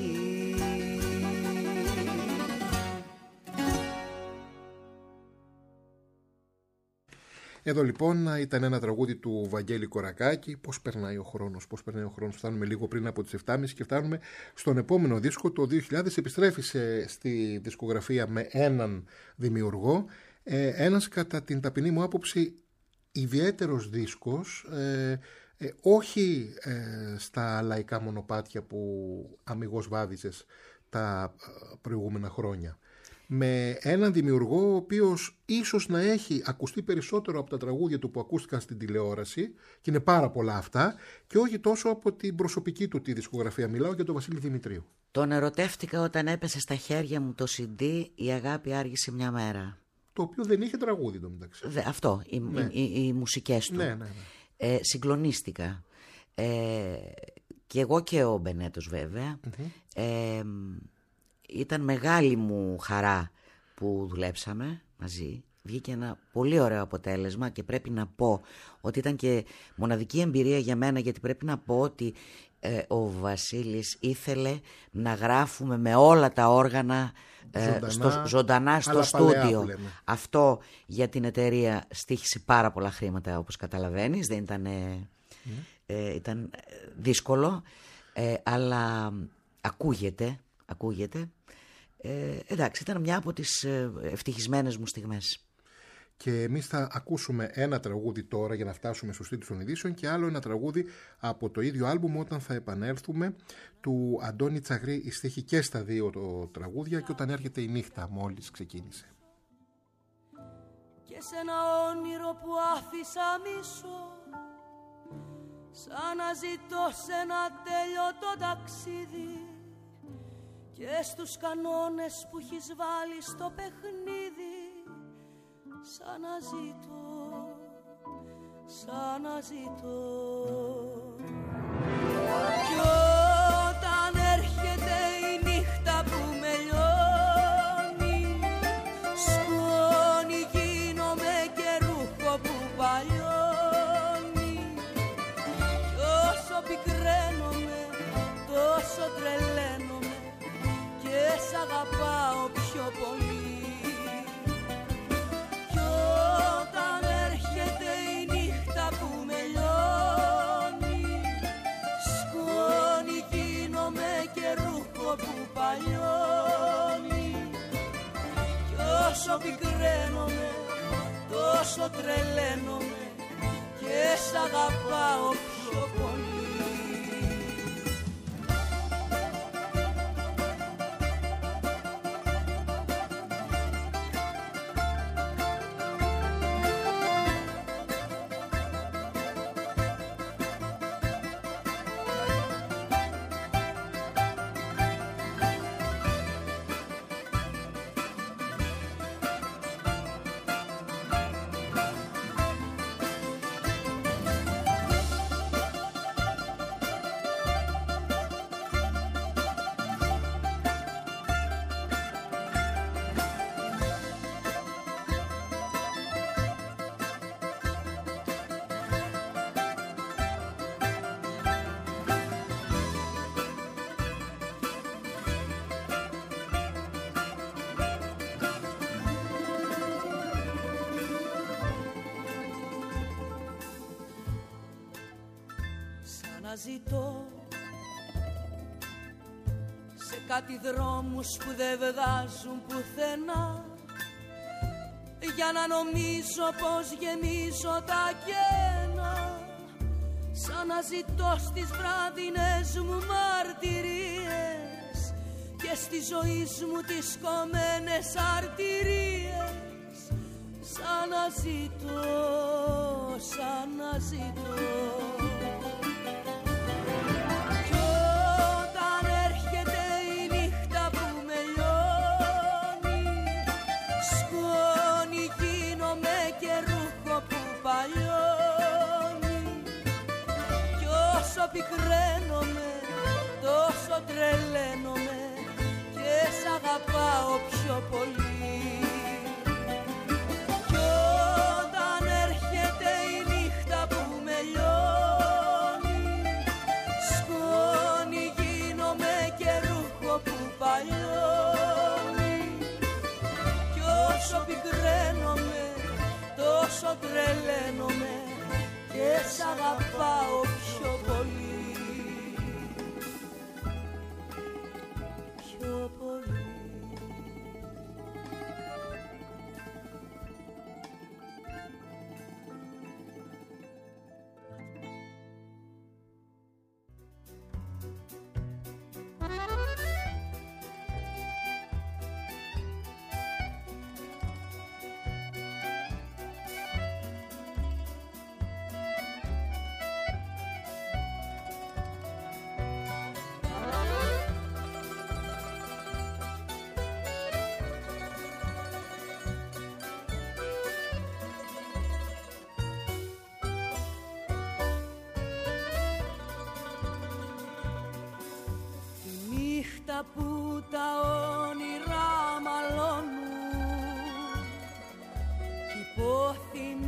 Εδώ λοιπόν ήταν ένα τραγούδι του Βαγγέλη Κορακάκη. Πώς περνάει ο χρόνος, πώς περνάει ο χρόνος. Φτάνουμε λίγο πριν από τις επτά και μισή και φτάνουμε στον επόμενο δίσκο. Το δύο χιλιάδες επιστρέφει σε, στη δισκογραφία με έναν δημιουργό. Ε, ένας κατά την ταπεινή μου άποψη ιδιαίτερος δίσκος. Ε, ε, όχι ε, στα λαϊκά μονοπάτια που αμιγώς βάδιζες τα προηγούμενα χρόνια. με έναν δημιουργό ο οποίος ίσως να έχει ακουστεί περισσότερο από τα τραγούδια του που ακούστηκαν στην τηλεόραση, και είναι πάρα πολλά αυτά, και όχι τόσο από την προσωπική του τη δισκογραφία. Μιλάω για τον Βασίλη Δημητρίου. Τον ερωτεύτηκα όταν έπεσε στα χέρια μου το σι ντι «Η αγάπη άργησε μια μέρα». Το οποίο δεν είχε τραγούδι το μεταξύ. Δε, αυτό, οι, ναι. οι, οι, οι μουσικές του. Ναι, ναι, ναι. Ε, συγκλονίστηκα. Ε, και εγώ και ο Μπενέτος βέβαια. Mm-hmm. Ε, ήταν μεγάλη μου χαρά που δουλέψαμε μαζί. Βγήκε ένα πολύ ωραίο αποτέλεσμα και πρέπει να πω ότι ήταν και μοναδική εμπειρία για μένα, γιατί πρέπει να πω ότι ε, ο Βασίλης ήθελε να γράφουμε με όλα τα όργανα ε, ζωντανά, στο, ζωντανά στο στούντιο. Αυτό για την εταιρεία στοίχησε πάρα πολλά χρήματα, όπως καταλαβαίνεις. Δεν ήταν, mm. ε, ήταν δύσκολο, ε, αλλά ακούγεται, ακούγεται. Ε, εντάξει, ήταν μια από τις ευτυχισμένες μου στιγμές. Και εμείς θα ακούσουμε ένα τραγούδι τώρα για να φτάσουμε στους τίτλους των ειδήσεων, και άλλο ένα τραγούδι από το ίδιο άλμπουμ, όταν θα επανέλθουμε, του Αντώνη Τσαγρή, η στίχη και στα δύο το τραγούδια, και όταν έρχεται η νύχτα μόλις ξεκίνησε. Και σε ένα όνειρο που άφησα μισό, σαν να ζητώ σε ένα τέλειωτο ταξίδι, και στους κανόνες που έχεις βάλει στο παιχνίδι, σαν να ζητώ, σαν να ζητώ. Κι όταν έρχεται η νύχτα που με λιώνει, σκόνη γίνομαι και ρούχο που παλιώνει, κι όσο πικραίνομαι τόσο τρελαίνομαι και σ' αγαπάω πιο πολύ. Όσο πικραίνομαι, τόσο τρελαίνομαι και σ' αγαπάω πιο πολύ. Ζητώ σε κάτι δρόμους που δεν βγάζουν πουθενά, για να νομίζω πως γεμίζω τα κένα, σαν να ζητώ στις βράδυνες μου μαρτυρίες και στη ζωή μου τις κομμένες αρτηρίες, σαν να ζητώ, σαν να ζητώ. Πικραίνομαι, τόσο τρελαίνομαι και σ' αγαπάω πιο πολύ. Κι όταν έρχεται η νύχτα που με λιώνει, σκόνη γίνομαι και ρούχο που παλιώνει, κι όσο πικραίνομαι, τόσο τρελαίνομαι και σ' αγαπάω πιο πολύ. Πιο πολύ.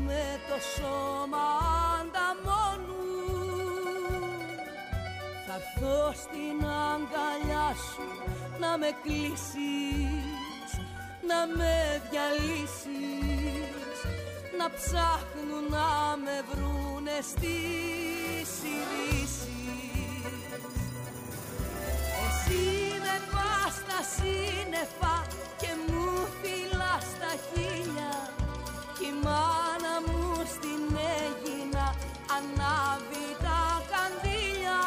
με το σώμα ανταμώνουν. Θα έρθω στην αγκαλιά σου να με κλείσεις, να με διαλύσεις, να ψάχνουν να με βρούνε στις ειδήσεις. Εσύ με πας στα σύννεφα και μου φυλάς τα χείλια, κι η μάνα μου στην Αίγινα ανάβει τα καντήλια.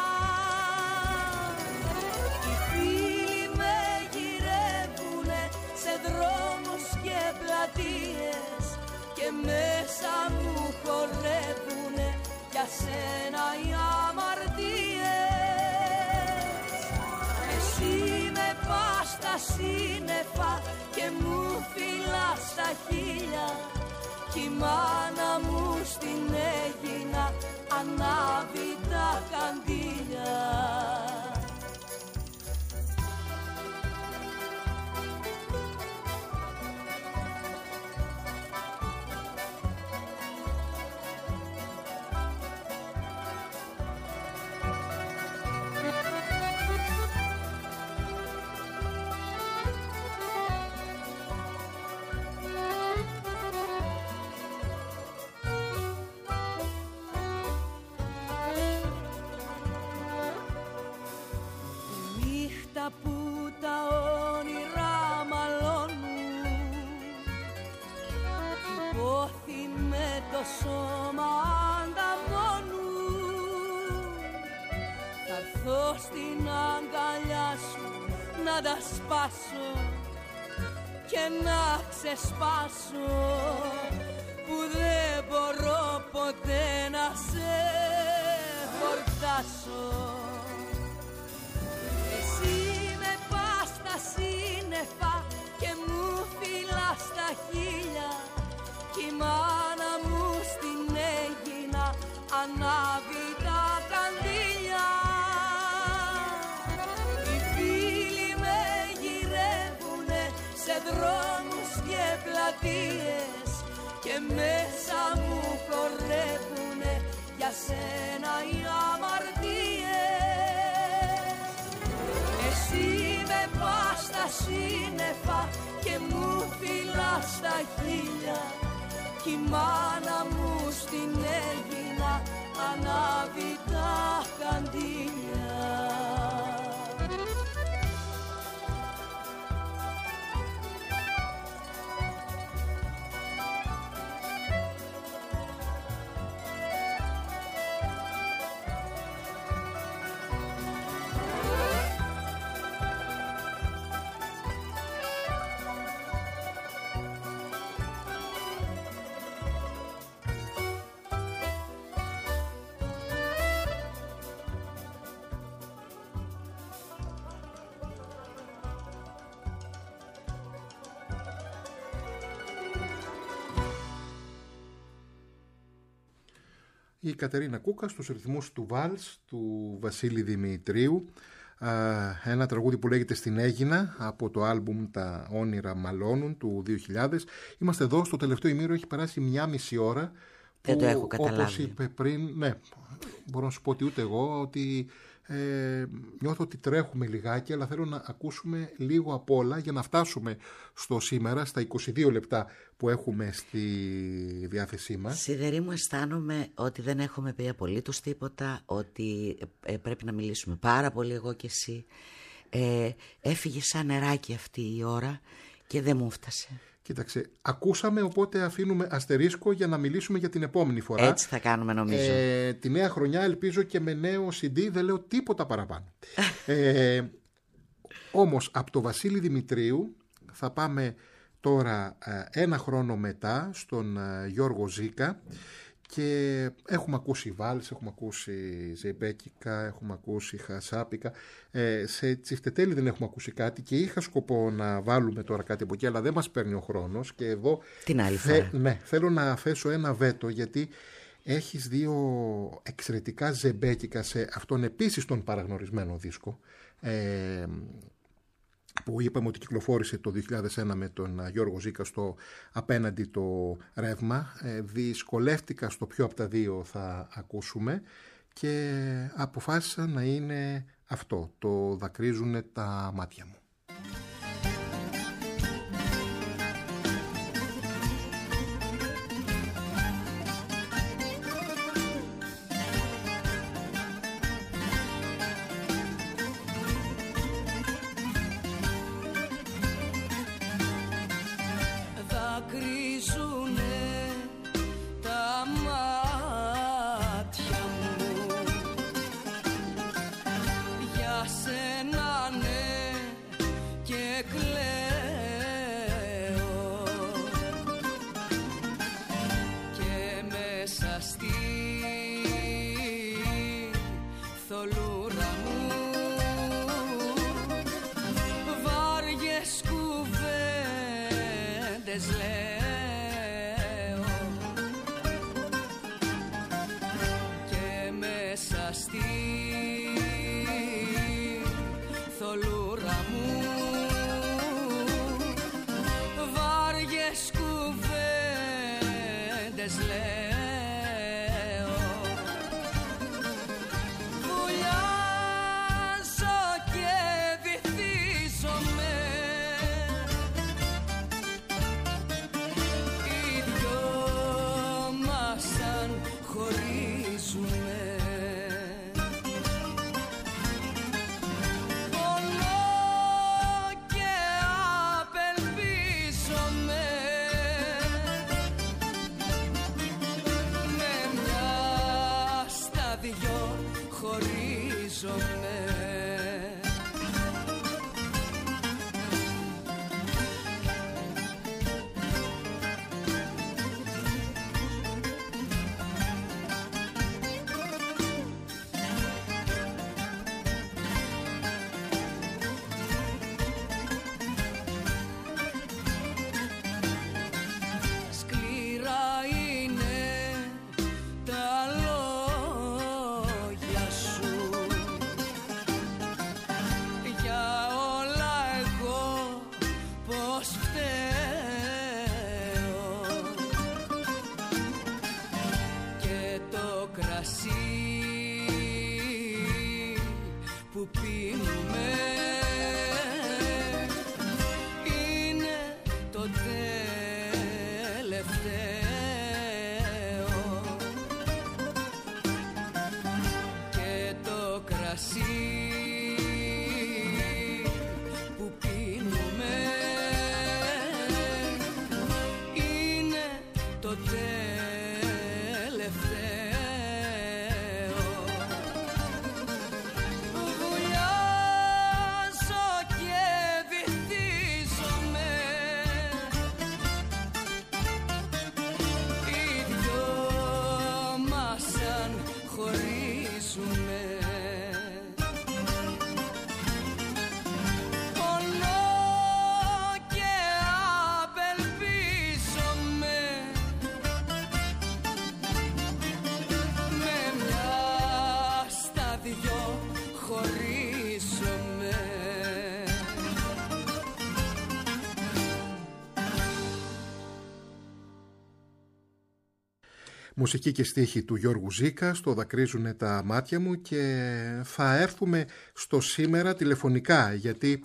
Οι φίλοι με γυρεύουνε σε δρόμους και πλατείες και μέσα μου χορεύουνε για σένα οι αμαρτίες. Εσύ με πας στα σύννεφα και μου φυλάς τα χείλια, κι η μάνα μου στην Αίγινα ανάβει τα καντήλια. Που τα όνειρα μαλώνουν, η πόθη με το σώμα ανταμώνουν. Θα έρθω στην αγκαλιά σου να τα σπάσω και να ξεσπάσω, που δεν μπορώ ποτέ να σε χορτάσω. Σύννεφα και μου φυλάς τα χείλια, κι η μάνα μου στην Αίγινα ανάβει τα καντήλια. Οι φίλοι με γυρεύουνε σε δρόμους και πλατείες και μέσα μου χορεύουνε για σένα οι αμαρτίες. Εσύ με πας στα σύννεφα και μου φυλάς τα χείλια, κι η μάνα μου στην Αίγινα ανάβει τα καντήλια. Η Κατερίνα Κούκα στους ρυθμούς του Βάλς του Βασίλη Δημητρίου, ένα τραγούδι που λέγεται «Στην Αίγινα» από το άλμπουμ «Τα όνειρα μαλώνουν» του δύο χιλιάδες. Είμαστε εδώ στο τελευταίο ημίρο, έχει περάσει μια μισή ώρα. Δεν που, το έχω καταλάβει. Όπως είπε πριν, ναι, μπορώ να σου πω ότι ούτε εγώ, ότι ε, νιώθω ότι τρέχουμε λιγάκι, αλλά θέλω να ακούσουμε λίγο απ' όλα για να φτάσουμε στο σήμερα, στα είκοσι δύο λεπτά που έχουμε στη διάθεσή μας. Σιδερή μου, αισθάνομαι ότι δεν έχουμε πει απολύτως τίποτα, ότι ε, πρέπει να μιλήσουμε πάρα πολύ εγώ και εσύ. Ε, έφυγε σαν νεράκι αυτή η ώρα και δεν μου φτάσε. Κοίταξε, ακούσαμε, οπότε αφήνουμε αστερίσκο για να μιλήσουμε για την επόμενη φορά. Έτσι θα κάνουμε, νομίζω. Ε, τη νέα χρονιά ελπίζω και με νέο σι ντι, δεν λέω τίποτα παραπάνω. ε, όμως από το Βασίλη Δημητρίου θα πάμε τώρα ένα χρόνο μετά στον Γιώργο Ζήκα και έχουμε ακούσει βάλς, έχουμε ακούσει ζεμπέκικα, έχουμε ακούσει χασάπικα, ε, σε τσιφτετέλη δεν έχουμε ακούσει κάτι και είχα σκοπό να βάλουμε τώρα κάτι από εκεί, αλλά δεν μας παίρνει ο χρόνος και εδώ την άλλη θε, φορά. Ναι, θέλω να θέσω ένα βέτο, γιατί έχεις δύο εξαιρετικά ζεμπέκικα σε αυτόν επίσης τον παραγνωρισμένο δίσκο, ε, που είπαμε ότι κυκλοφόρησε το δύο χιλιάδες ένα με τον Γιώργο Ζήκα στο «Απέναντι το ρεύμα». Ε, δυσκολεύτηκα στο ποιο από τα δύο θα ακούσουμε και αποφάσισα να είναι αυτό, το «Δακρύζουνε τα μάτια μου». Μουσική και στίχη του Γιώργου Ζήκα, στο «Δακρύζουνε τα μάτια μου», και θα έρθουμε στο σήμερα τηλεφωνικά, γιατί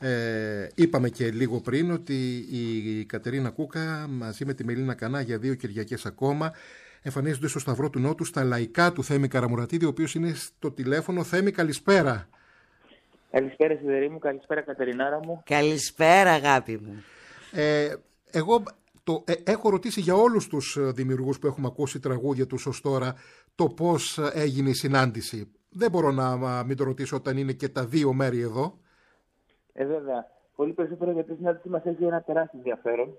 ε, είπαμε και λίγο πριν ότι η Κατερίνα Κούκα μαζί με τη Μελίνα Κανά για δύο Κυριακές ακόμα εμφανίζονται στο Σταυρό του Νότου στα λαϊκά του Θέμη Καραμουρατίδη, ο οποίος είναι στο τηλέφωνο. Θέμη, καλησπέρα. Καλησπέρα Σιδερή μου, καλησπέρα Κατερινάρα μου. Καλησπέρα αγάπη μου. Ε, εγώ... Το, ε, έχω ρωτήσει για όλους τους δημιουργούς που έχουμε ακούσει τραγούδια τους ως τώρα το πώς έγινε η συνάντηση. Δεν μπορώ να μα, μην το ρωτήσω όταν είναι και τα δύο μέρη εδώ. Ε, βέβαια. Πολύ περισσότερο γιατί η συνάντηση μας έχει ένα τεράστιο ενδιαφέρον.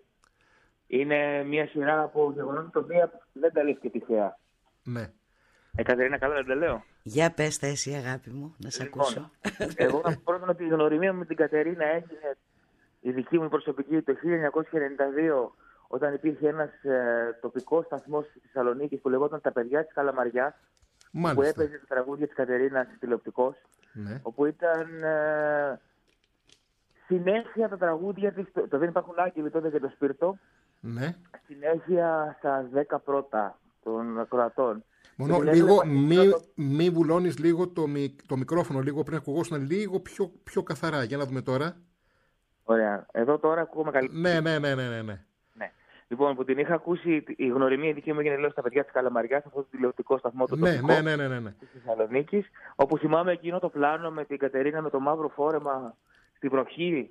Είναι μια σειρά από γεγονότα τα οποία δεν τα λες και τυχαία. Ναι. Ε, Κατερίνα, καλά δεν τα λέω. Για πες τα εσύ αγάπη μου, να σε λοιπόν, ακούσω. Εγώ να πω πρώτον ότι η γνωριμία με την Κατερίνα έγινε η δική μου προσωπική το χίλια εννιακόσια ενενήντα δύο, όταν υπήρχε ένας ε, τοπικός σταθμός στη Θεσσαλονίκη που λεγόταν «Τα παιδιά της Καλαμαριάς», που έπαιζε τα τραγούδια της Κατερίνας τηλεοπτικός, ναι. Όπου ήταν ε, συνέχεια τα τραγούδια της, το, το Δεν Υπάρχουν Άγγελοι τότε και το Σπίρτο, Ναι. συνέχεια στα δέκα πρώτα των ακροατών. Μόνο λίγο, μη, μη βουλώνεις λίγο το, μι, το μικρόφωνο, λίγο πριν ακουγόσουν λίγο πιο, πιο καθαρά. Για να δούμε τώρα. Ωραία. Εδώ τώρα ακούγομαι καλύτερα. Ναι, ναι, ναι, ναι, ναι, ναι. Ναι. Λοιπόν, που την είχα ακούσει, η γνωριμία δική μου έγινε λέω στα παιδιά της Καλαμαριάς, αυτό το τηλεοπτικό σταθμό το ναι, τοπικό ναι, ναι, ναι, ναι, ναι. της Θεσσαλονίκης, όπου θυμάμαι εκείνο το πλάνο με την Κατερίνα με το μαύρο φόρεμα στη βροχή.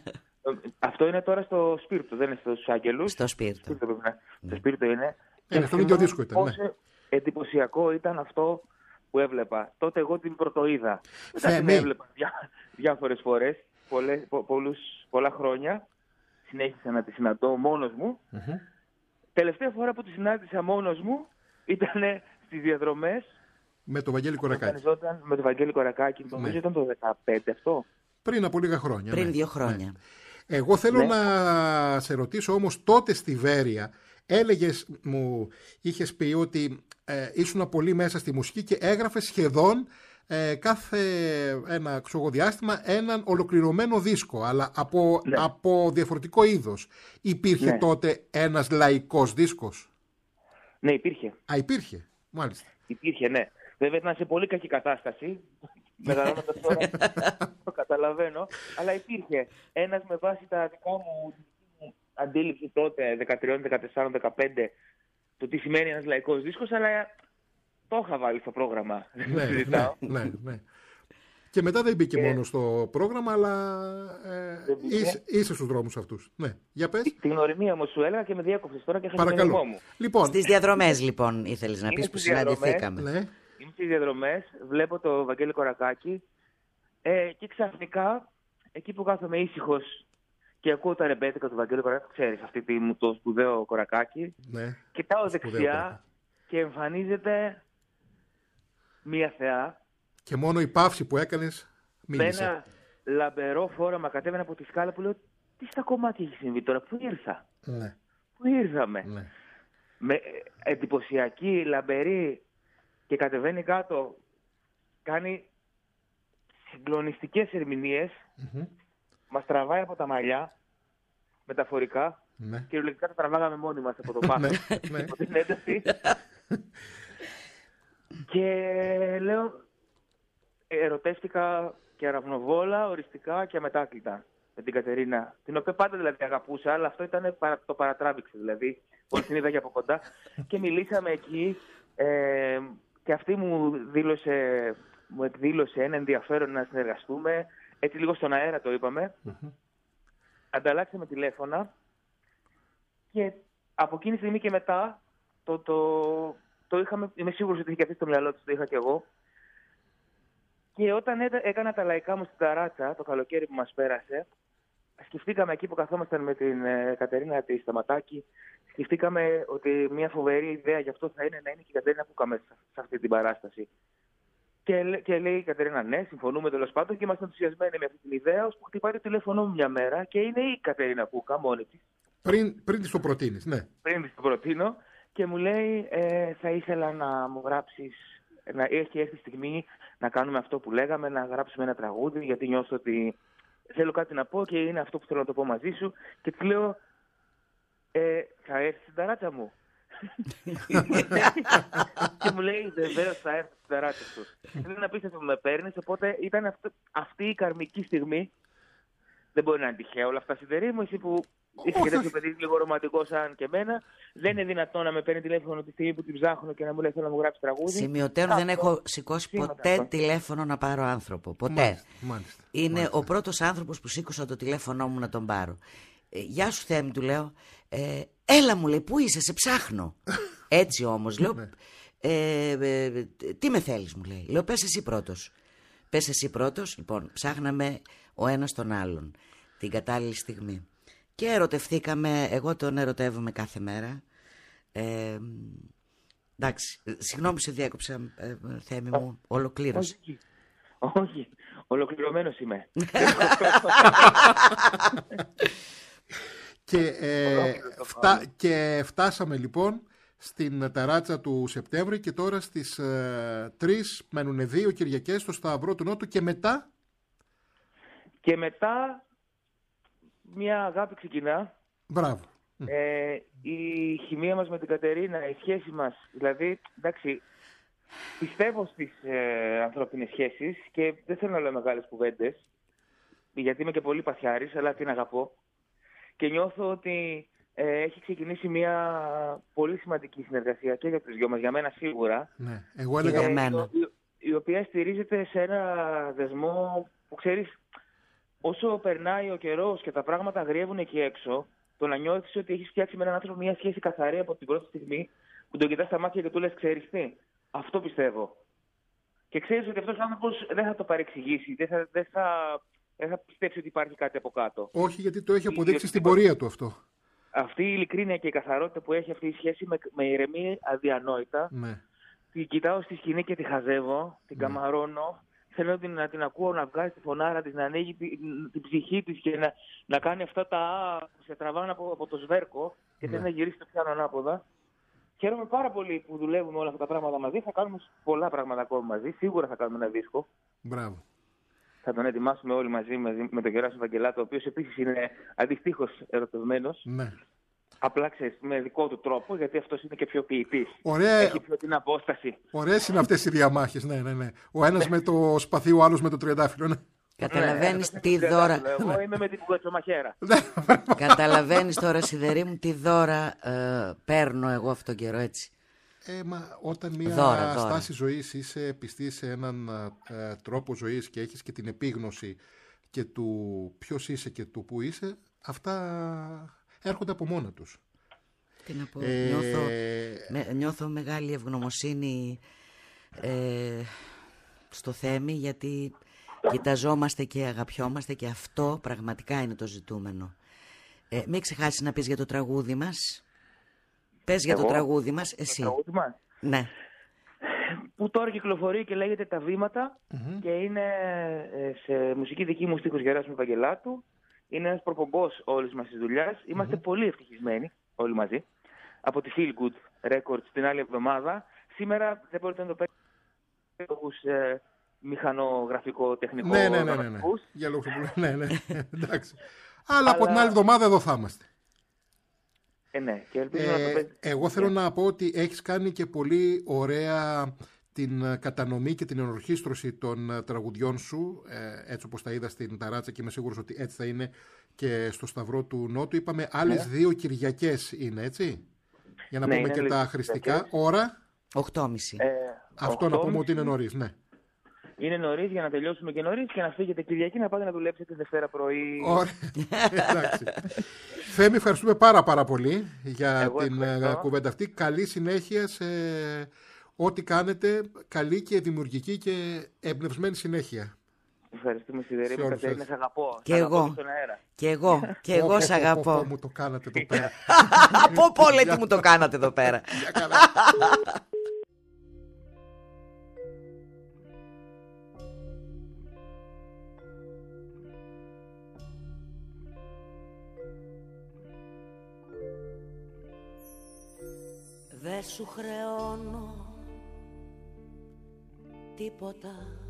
Αυτό είναι τώρα στο Σπίρτο, δεν είναι στους Άγγελους. Στο Σπίρτο. Σπίρτο, ναι. Mm. Στο Σπίρτο είναι. Είναι στο ίδιο δίσκο ήταν. Πόσο Ναι. εντυπωσιακό ήταν αυτό που έβλεπα. Τότε εγώ την πρωτοείδα. Μετά την ναι. έβλεπα διά, διάφορες φορές, πολλές, πο, πολλούς, πολλά χρόνια. Συνέχισα να τη συναντώ μόνος μου. Mm-hmm. Τελευταία φορά που τη συνάντησα μόνος μου ήταν στις διαδρομές. Με τον Βαγγέλη Κορακάκη. Με τον Βαγγέλη Κορακάκη. Ναι. Νομίζω ήταν το δεκαπέντε αυτό. Πριν από λίγα χρόνια. Πριν ναι. δύο χρόνια. Ναι. Εγώ θέλω ναι. να σε ρωτήσω όμως, τότε στη Βέρεια έλεγες, μου είχες πει ότι ε, ήσουν πολύ μέσα στη μουσική και έγραφες σχεδόν ε, κάθε ένα ξογοδιάστημα έναν ολοκληρωμένο δίσκο, αλλά από, ναι. από διαφορετικό είδος. Υπήρχε ναι. τότε ένας λαϊκός δίσκος? Ναι, υπήρχε. Α, υπήρχε, μάλιστα. Υπήρχε, ναι. Βέβαια ήταν σε πολύ κακή κατάσταση. Μεγαλώνοντας τώρα το καταλαβαίνω. Αλλά υπήρχε ένας με βάση τα δικά μου αντίληψη τότε, δεκατρία, δεκατέσσερα, δεκαπέντε, το τι σημαίνει ένας λαϊκός δίσκος, αλλά το είχα βάλει στο πρόγραμμα. Ναι, ναι, ναι, ναι. Και μετά δεν μπήκε και... μόνο στο πρόγραμμα, αλλά ε, είσαι, είσαι στους δρόμους αυτούς. Ναι, για πες. Την γνωριμία μου σου έλεγα και με διέκοψες τώρα και είχα την γνωριμία μου. Λοιπόν, στις διαδρομές λοιπόν ήθελες να πεις που συναντηθήκαμε. Ναι. Είμαι στις διαδρομές, βλέπω το Βαγγέλη Κορακάκη ε, και ξαφνικά, εκεί που κάθομαι ήσυχος και ακούω τα ρεμπέτικα του Βαγγέλη Κορακάκη, ξέρεις αυτή τη, το σπουδαίο Κορακάκη, ναι. κοιτάω δεξιά και εμφανίζεται μία θεά. Και μόνο η παύση που έκανες μίλησε. Με ένα λαμπερό φόρεμα κατέβαινα από τη σκάλα που λέω, τι στα κομμάτια έχει συμβεί τώρα, πού ήρθα, ναι. πού ήρθαμε. Ναι. Με εντυπωσιακή, λαμπερή, και κατεβαίνει κάτω, κάνει συγκλονιστικές ερμηνείες, mm-hmm. μας τραβάει από τα μαλλιά, μεταφορικά, ναι. κυριολεκτικά τα τραβάγαμε μόνοι μας από το πάθος, από την ένταση. Και λέω, ερωτεύτηκα και αραυνοβόλα, οριστικά και αμετάκλητα με την Κατερίνα, την οποία πάντα δηλαδή αγαπούσα, αλλά αυτό ήταν, το παρατράβηξε δηλαδή, όλη την είδα και από κοντά, και μιλήσαμε εκεί, ε, και αυτή μου δήλωσε, μου εκδήλωσε ένα ενδιαφέρον να συνεργαστούμε. Έτσι λίγο στον αέρα το είπαμε. Mm-hmm. Ανταλλάξαμε τηλέφωνα και από εκείνη τη στιγμή και μετά το, το, το είχαμε, είμαι σίγουρος ότι είχε και αυτή στο μυαλό της, το είχα και εγώ. Και όταν έκανα τα λαϊκά μου στην ταράτσα το καλοκαίρι που μας πέρασε, σκεφτήκαμε εκεί που καθόμασταν με την ε, Κατερίνα τη Σταματάκη, σκεφτήκαμε ότι μια φοβερή ιδέα γι' αυτό θα είναι να είναι και η Κατερίνα που κάμε σε αυτή την παράσταση. Και, και λέει η Κατερίνα, ναι, συμφωνούμε τέλος πάντων, και είμαστε ενθουσιασμένοι με αυτή την ιδέα, ώσπου χτυπάει το τηλέφωνο μου μια μέρα και είναι η Κατερίνα Πούκα μόνη της. Πριν, πριν της το προτείνεις, ναι. Πριν της το προτείνω και μου λέει, ε, θα ήθελα να μου γράψεις, να έχει έρθει η στιγμή να κάνουμε αυτό που λέγαμε, να γράψουμε ένα τραγούδι, γιατί νιώθω ότι θέλω κάτι να πω και είναι αυτό που θέλω να το πω μαζί σου. Και της λέω, ε, θα έρθει στην ταράτσα μου? Και μου λέει, βεβαίως θα έρθει στην ταράτσα σου. Είναι να πεις ότι με παίρνεις, οπότε ήταν αυτό, αυτή η καρμική στιγμή. Δεν μπορεί να είναι τυχαία όλα αυτά, Σιδερή μου, εσύ που είσαι και τέτοιο παιδί λίγο ρομαντικό σαν και εμένα. Δεν είναι δυνατόν να με παίρνει τηλέφωνο τη στιγμή που την ψάχνω και να μου λέει θέλω να μου γράψει τραγούδι. Σημειωτέων, δεν έχω σηκώσει ποτέ αυτό. τηλέφωνο να πάρω άνθρωπο. Ποτέ. Μάλιστα, μάλιστα, είναι μάλιστα. ο πρώτος άνθρωπος που σήκωσα το τηλέφωνό μου να τον πάρω. Ε, Γεια σου Θέμη, του λέω. Ε, έλα μου λέει, πού είσαι, σε ψάχνω. Έτσι όμως λέω. ε, ε, τι με θέλεις, μου λέει. Λέω, πες εσύ πρώτος. Πες εσύ πρώτος. Λοιπόν, ψάχναμε ο ένας τον άλλον την κατάλληλη στιγμή. Και ερωτευθήκαμε, εγώ τον ερωτεύομαι κάθε μέρα. Ε, εντάξει, συγγνώμη σε διέκοψα, ε, Θέμη μου, ολοκλήρωσε. Όχι, όχι, ολοκληρωμένος είμαι. και, ε, φτά, και φτάσαμε λοιπόν στην ταράτσα του Σεπτέμβρη και τώρα στις ε, τρεις μένουν δύο Κυριακές στο Σταυρό του Νότου και μετά... Και μετά μια αγάπη ξεκινά. Μπράβο. Ε, η χημεία μας με την Κατερίνα, η σχέση μας, δηλαδή, εντάξει, πιστεύω στις ε, ανθρώπινες σχέσεις και δεν θέλω να λέω μεγάλες κουβέντες, γιατί είμαι και πολύ παθιάρης, αλλά την αγαπώ. Και νιώθω ότι ε, έχει ξεκινήσει μια πολύ σημαντική συνεργασία και για τους δυο μας, για μένα σίγουρα. Ναι, εγώ έλεγα για μένα. Η, η οποία στηρίζεται σε ένα δεσμό που, ξέρεις, όσο περνάει ο καιρός και τα πράγματα αγριεύουν εκεί έξω, το να νιώθεις ότι έχεις φτιάξει με έναν άνθρωπο μια σχέση καθαρή από την πρώτη στιγμή που τον κοιτάς στα μάτια και του λες, ξέρεις τι, αυτό πιστεύω. Και ξέρεις ότι αυτός ο άνθρωπος δεν θα το παρεξηγήσει, δεν θα, δεν θα, δεν θα πιστέψει ότι υπάρχει κάτι από κάτω. Όχι, γιατί το έχει αποδείξει στην πορεία του αυτό. Αυτή η ειλικρίνεια και η καθαρότητα που έχει αυτή η σχέση με, με ηρεμεί αδιανόητα. Ναι. Την κοιτάω στη σκηνή και τη χαζεύω, την ναι. καμαρώνω. Θέλω να την, να την ακούω να βγάζει τη φωνάρα της, να ανοίγει την, την ψυχή της και να, να κάνει αυτά τα α που σε τραβάνε από, από το σβέρκο και θέλει ναι. να γυρίσει το πιάνο ανάποδα. Χαίρομαι πάρα πολύ που δουλεύουμε όλα αυτά τα πράγματα μαζί. Θα κάνουμε πολλά πράγματα ακόμα μαζί. Σίγουρα θα κάνουμε ένα δίσκο. Μπράβο. Θα τον ετοιμάσουμε όλοι μαζί, μαζί με τον Γεράσιμο Βαγγελάτο, ο οποίος επίσης είναι αντιστοίχως ερωτευμένος. Ναι. Απλά ξέρεις, με δικό του τρόπο, γιατί αυτός είναι και πιο ποιητής. Ωραία... Έχει πιο την απόσταση. Ωραίες είναι αυτές οι διαμάχες, ναι, ναι, ναι. Ο ένας με το σπαθί, ο άλλος με το τριαντάφυλλο, ναι. Καταλαβαίνεις ναι, τι δώρα... Εγώ είμαι με την κουκατσομαχαίρα. Καταλαβαίνεις τώρα, Σιδερή μου, τι δώρα ε, παίρνω εγώ αυτόν τον καιρό, έτσι. Ε, μα όταν μια δώρα, δώρα. στάση ζωής είσαι πιστή σε έναν ε, τρόπο ζωής και έχεις και την επίγνωση και του ποιος είσαι και του που είσαι, αυτά έρχονται από μόνα τους. Τι να πω, ε... νιώθω, με, νιώθω μεγάλη ευγνωμοσύνη ε, στο Θέμη, γιατί κοιταζόμαστε και αγαπιόμαστε και αυτό πραγματικά είναι το ζητούμενο. Ε, μην ξεχάσεις να πεις για το τραγούδι μας. Πες για Εγώ, το τραγούδι μας, εσύ. Το τραγούδι μας. Ναι. Που τώρα κυκλοφορεί και λέγεται «Τα βήματα» mm-hmm. και είναι σε μουσική δική μου στίχος Γεράσιμου Βαγγελάτου. Είναι ένας προπομπός όλης μας της δουλειάς. Είμαστε mm-hmm. πολύ ευτυχισμένοι όλοι μαζί. Από τη Feel Good Records την άλλη εβδομάδα. Σήμερα δεν μπορείτε να το παίξετε για λόγους ε, μηχανογραφικό τεχνικό. Ναι, ναι, ναι, ναι, ναι. Για λόγους ναι, ναι. Εντάξει. Αλλά από την άλλη εβδομάδα εδώ θα είμαστε. Ε, ναι. Και ελπίζω ε, να το παίξετε. Εγώ θέλω να πω ότι έχεις κάνει και πολύ ωραία την κατανομή και την ενορχήστρωση των τραγουδιών σου, ε, έτσι όπως τα είδα στην ταράτσα και είμαι σίγουρος ότι έτσι θα είναι και στο Σταυρό του Νότου. Είπαμε άλλες ναι. δύο Κυριακές είναι, έτσι, για να ναι, πούμε και τα χρηστικά. Ώρα οκτώ και μισή. Ε, Αυτό να πούμε ότι είναι νωρίς, ναι. Είναι νωρίς για να τελειώσουμε και νωρίς και να φύγετε Κυριακή να πάτε να δουλέψετε Δευτέρα πρωί. Ωραία. Εντάξει. Θέμη, ευχαριστούμε πάρα πάρα πολύ για Εγώ την ευχαριστώ. κουβέντα αυτή. Καλή συνέχεια σε ό,τι κάνετε. Καλή και δημιουργική και εμπνευσμένη συνέχεια. Ευχαριστούμε, Σιδερή μου. Κατερίνα, σε αγαπώ. Και εγώ. Και εγώ. Και εγώ σε αγαπώ. Από μου το κάνατε εδώ πέρα. Από πόλε τι μου το κάνατε εδώ πέρα. Δε σου χρεώνω τίποτα,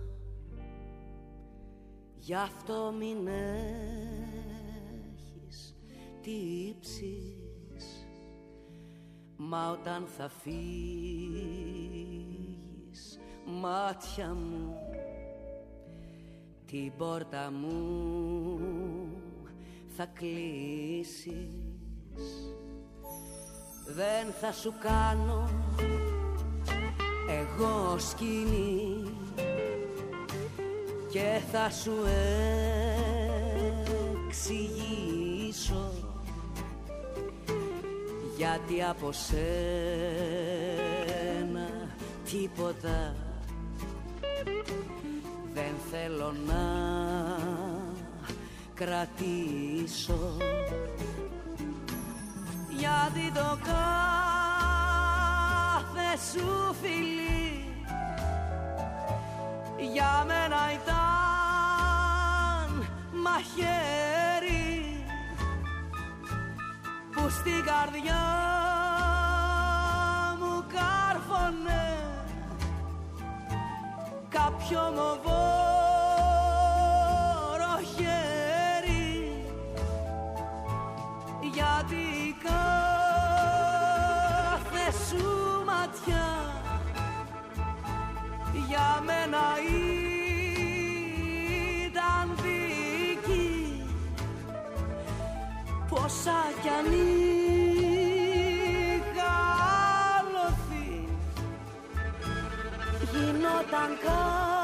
γι' αυτό μην έχεις τύψεις. Μα όταν θα φύγεις, μάτια μου, την πόρτα μου θα κλείσεις. Δεν θα σου κάνω εγώ σκηνή και θα σου εξηγήσω γιατί από σένα τίποτα δεν θέλω να κρατήσω. Γιατί το κάθε σου φιλί για μένα ήταν μαχαίρι που στην καρδιά μου κάρφωνε κάποιο μοβόρο χέρι για μένα ήταν δική. Πόσα κι αν είχα αλωθεί, γινόταν κα...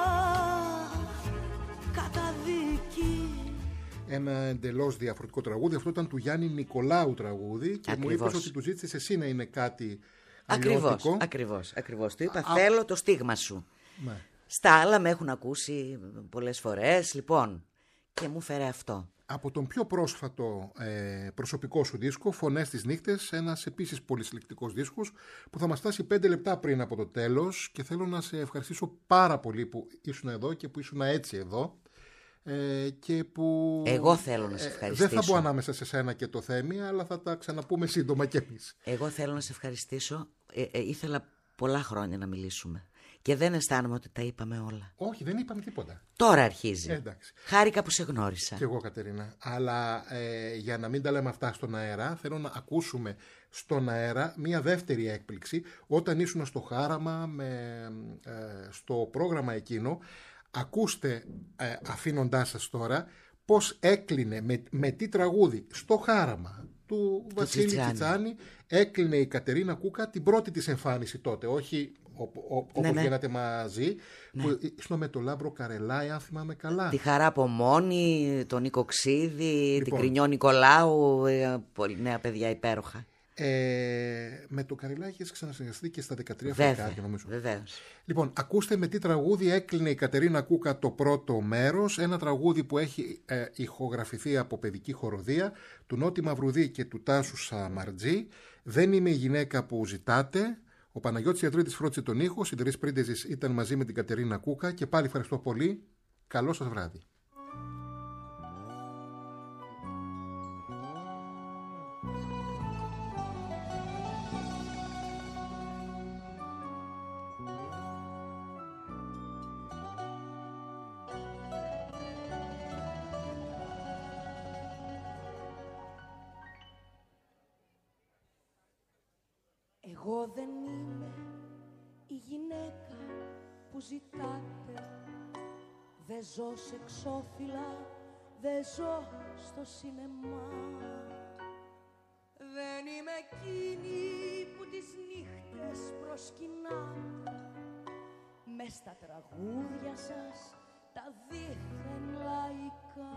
καταδίκη. Ένα εντελώς διαφορετικό τραγούδι. Αυτό ήταν του Γιάννη Νικολάου τραγούδι. Και Ακριβώς. μου είπες ότι του ζήτησες εσύ να είναι κάτι Ακριβώς, αλλιώτικο. ακριβώς, ακριβώς. Του είπα, Α, θέλω το στίγμα σου. Ναι. Στα άλλα με έχουν ακούσει πολλές φορές, λοιπόν, και μου φέρε αυτό. Από τον πιο πρόσφατο ε, προσωπικό σου δίσκο, Φωνές τις νύχτες, ένας επίσης πολύ συλλεκτικός δίσκος που θα μας φτάσει πέντε λεπτά πριν από το τέλος, και θέλω να σε ευχαριστήσω πάρα πολύ που ήσουν εδώ και που ήσουν έτσι εδώ. Ε, και που, Εγώ θέλω να σε ευχαριστήσω. Ε, δεν θα πω ανάμεσα σε σένα και το Θέμη, αλλά θα τα ξαναπούμε σύντομα κι εμείς. Εγώ θέλω να σε ευχαριστήσω. Ε, ε, ήθελα πολλά χρόνια να μιλήσουμε και δεν αισθάνομαι ότι τα είπαμε όλα. Όχι, δεν είπαμε τίποτα. Τώρα αρχίζει. Ε, εντάξει. Χάρηκα που σε γνώρισα. Κι εγώ, Κατερίνα. Αλλά ε, για να μην τα λέμε αυτά στον αέρα, θέλω να ακούσουμε στον αέρα μία δεύτερη έκπληξη. Όταν ήσουν στο Χάραμα με, ε, στο πρόγραμμα εκείνο, ακούστε, ε, αφήνοντάς σας τώρα, πώς έκλεινε, με, με τι τραγούδι, στο Χάραμα του Βασίλη Τσιτσάνη. Τσιτσάνη, έκλεινε η Κατερίνα Κούκα την πρώτη της εμφάνιση τότε, όχι ο, ο, όπως Ναι, ναι. γίνατε μαζί, ναι. Που ήσουν με το Λάμπρο Καρελάη, αν θυμάμαι καλά. Τη Χαρά από Μόνη, τον Νίκο Ξίδη, Λοιπόν. την Κρινιό Νικολάου, ε, πολύ νέα παιδιά υπέροχα. Ε, με το Καρελάη έχεις ξανασυνεργαστεί και στα δεκατρία Βέβαια, φρικάρια, νομίζω. βεβαίως. Λοιπόν, ακούστε με τι τραγούδι έκλεινε η Κατερίνα Κούκα το πρώτο μέρος. Ένα τραγούδι που έχει ε, ηχογραφηθεί από παιδική χοροδία του Νότι Μαυρουδή και του Τάσου Σαμαρτζή. Δεν είμαι η γυναίκα που ζητάτε. Ο Παναγιώτης Ιατρίδης φρόντισε τον ήχο. Η Τερής Πρίντεζης ήταν μαζί με την Κατερίνα Κούκα. Και πάλι ευχαριστώ πολύ. Καλό σας βράδυ. Εγώ δεν είμαι η γυναίκα που ζητάτε. Δεν ζω σε εξώφυλλα, δεν ζω στο σινεμά. Δεν είμαι εκείνη που τις νύχτες προσκυνάτε. Μες στα τραγούδια σας τα δίθεν λαϊκά.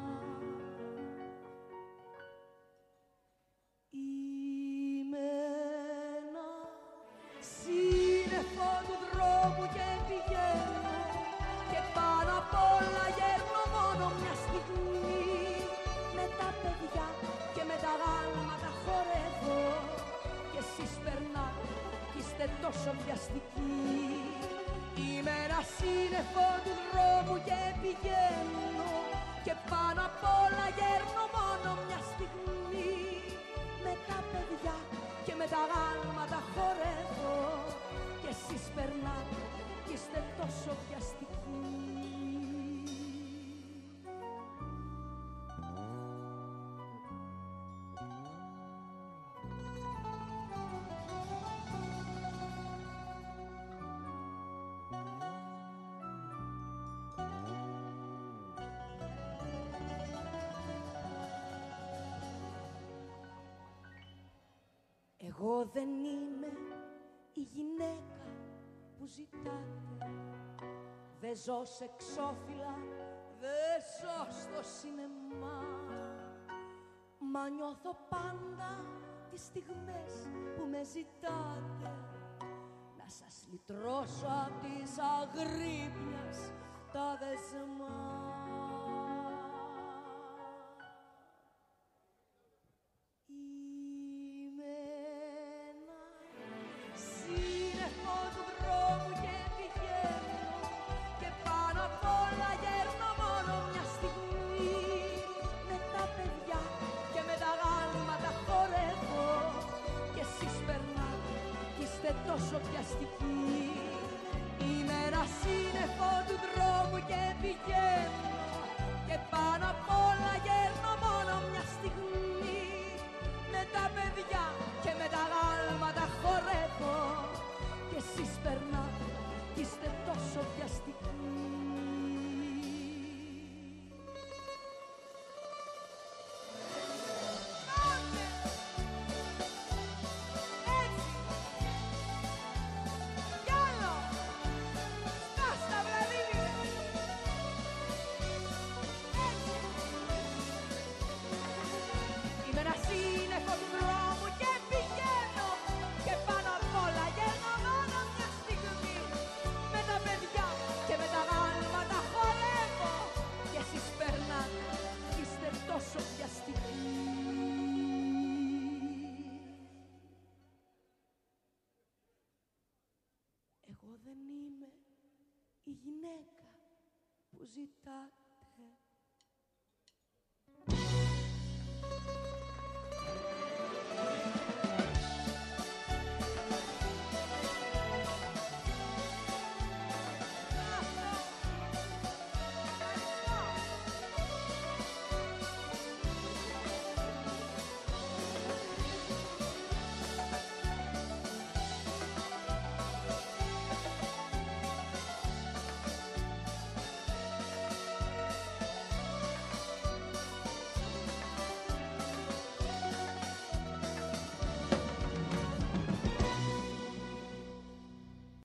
Είμαι ένα σύννεφο του δρόμου και πηγαίνω, και πάνω απ' όλα γέρνω μόνο μια στιγμή. Με τα παιδιά και με τα γάλματα χορεύω, και εσείς περνάτε κι είστε τόσο βιαστικοί. Είμαι ένα σύννεφο του δρόμου και πηγαίνω, και πάνω απ' όλα γέρνω μόνο μια στιγμή. Με τα παιδιά και με τα γάλματα χορεύω, και εσείς περνάτε κι είστε τόσο βιαστικοί. Εγώ δεν είμαι η γυναίκα που ζητάτε. Δεν ζω σε εξώφυλλα, δεν ζω στο σινεμά. Μα νιώθω πάντα τις στιγμές που με ζητάτε, να σας λυτρώσω απ' της αγρύπνιας τα δεσμά. Τόσο πιαστική. Είμαι ένα σύννεφο του δρόμου και πηγαίνω, και πάνω απ' όλα γέρνω μόνο μια στιγμή. Με τα παιδιά και με τα γάλματα χορεύω, και εσείς περνάτε κι είστε τόσο Εγώ δεν είμαι η γυναίκα που ζητάτε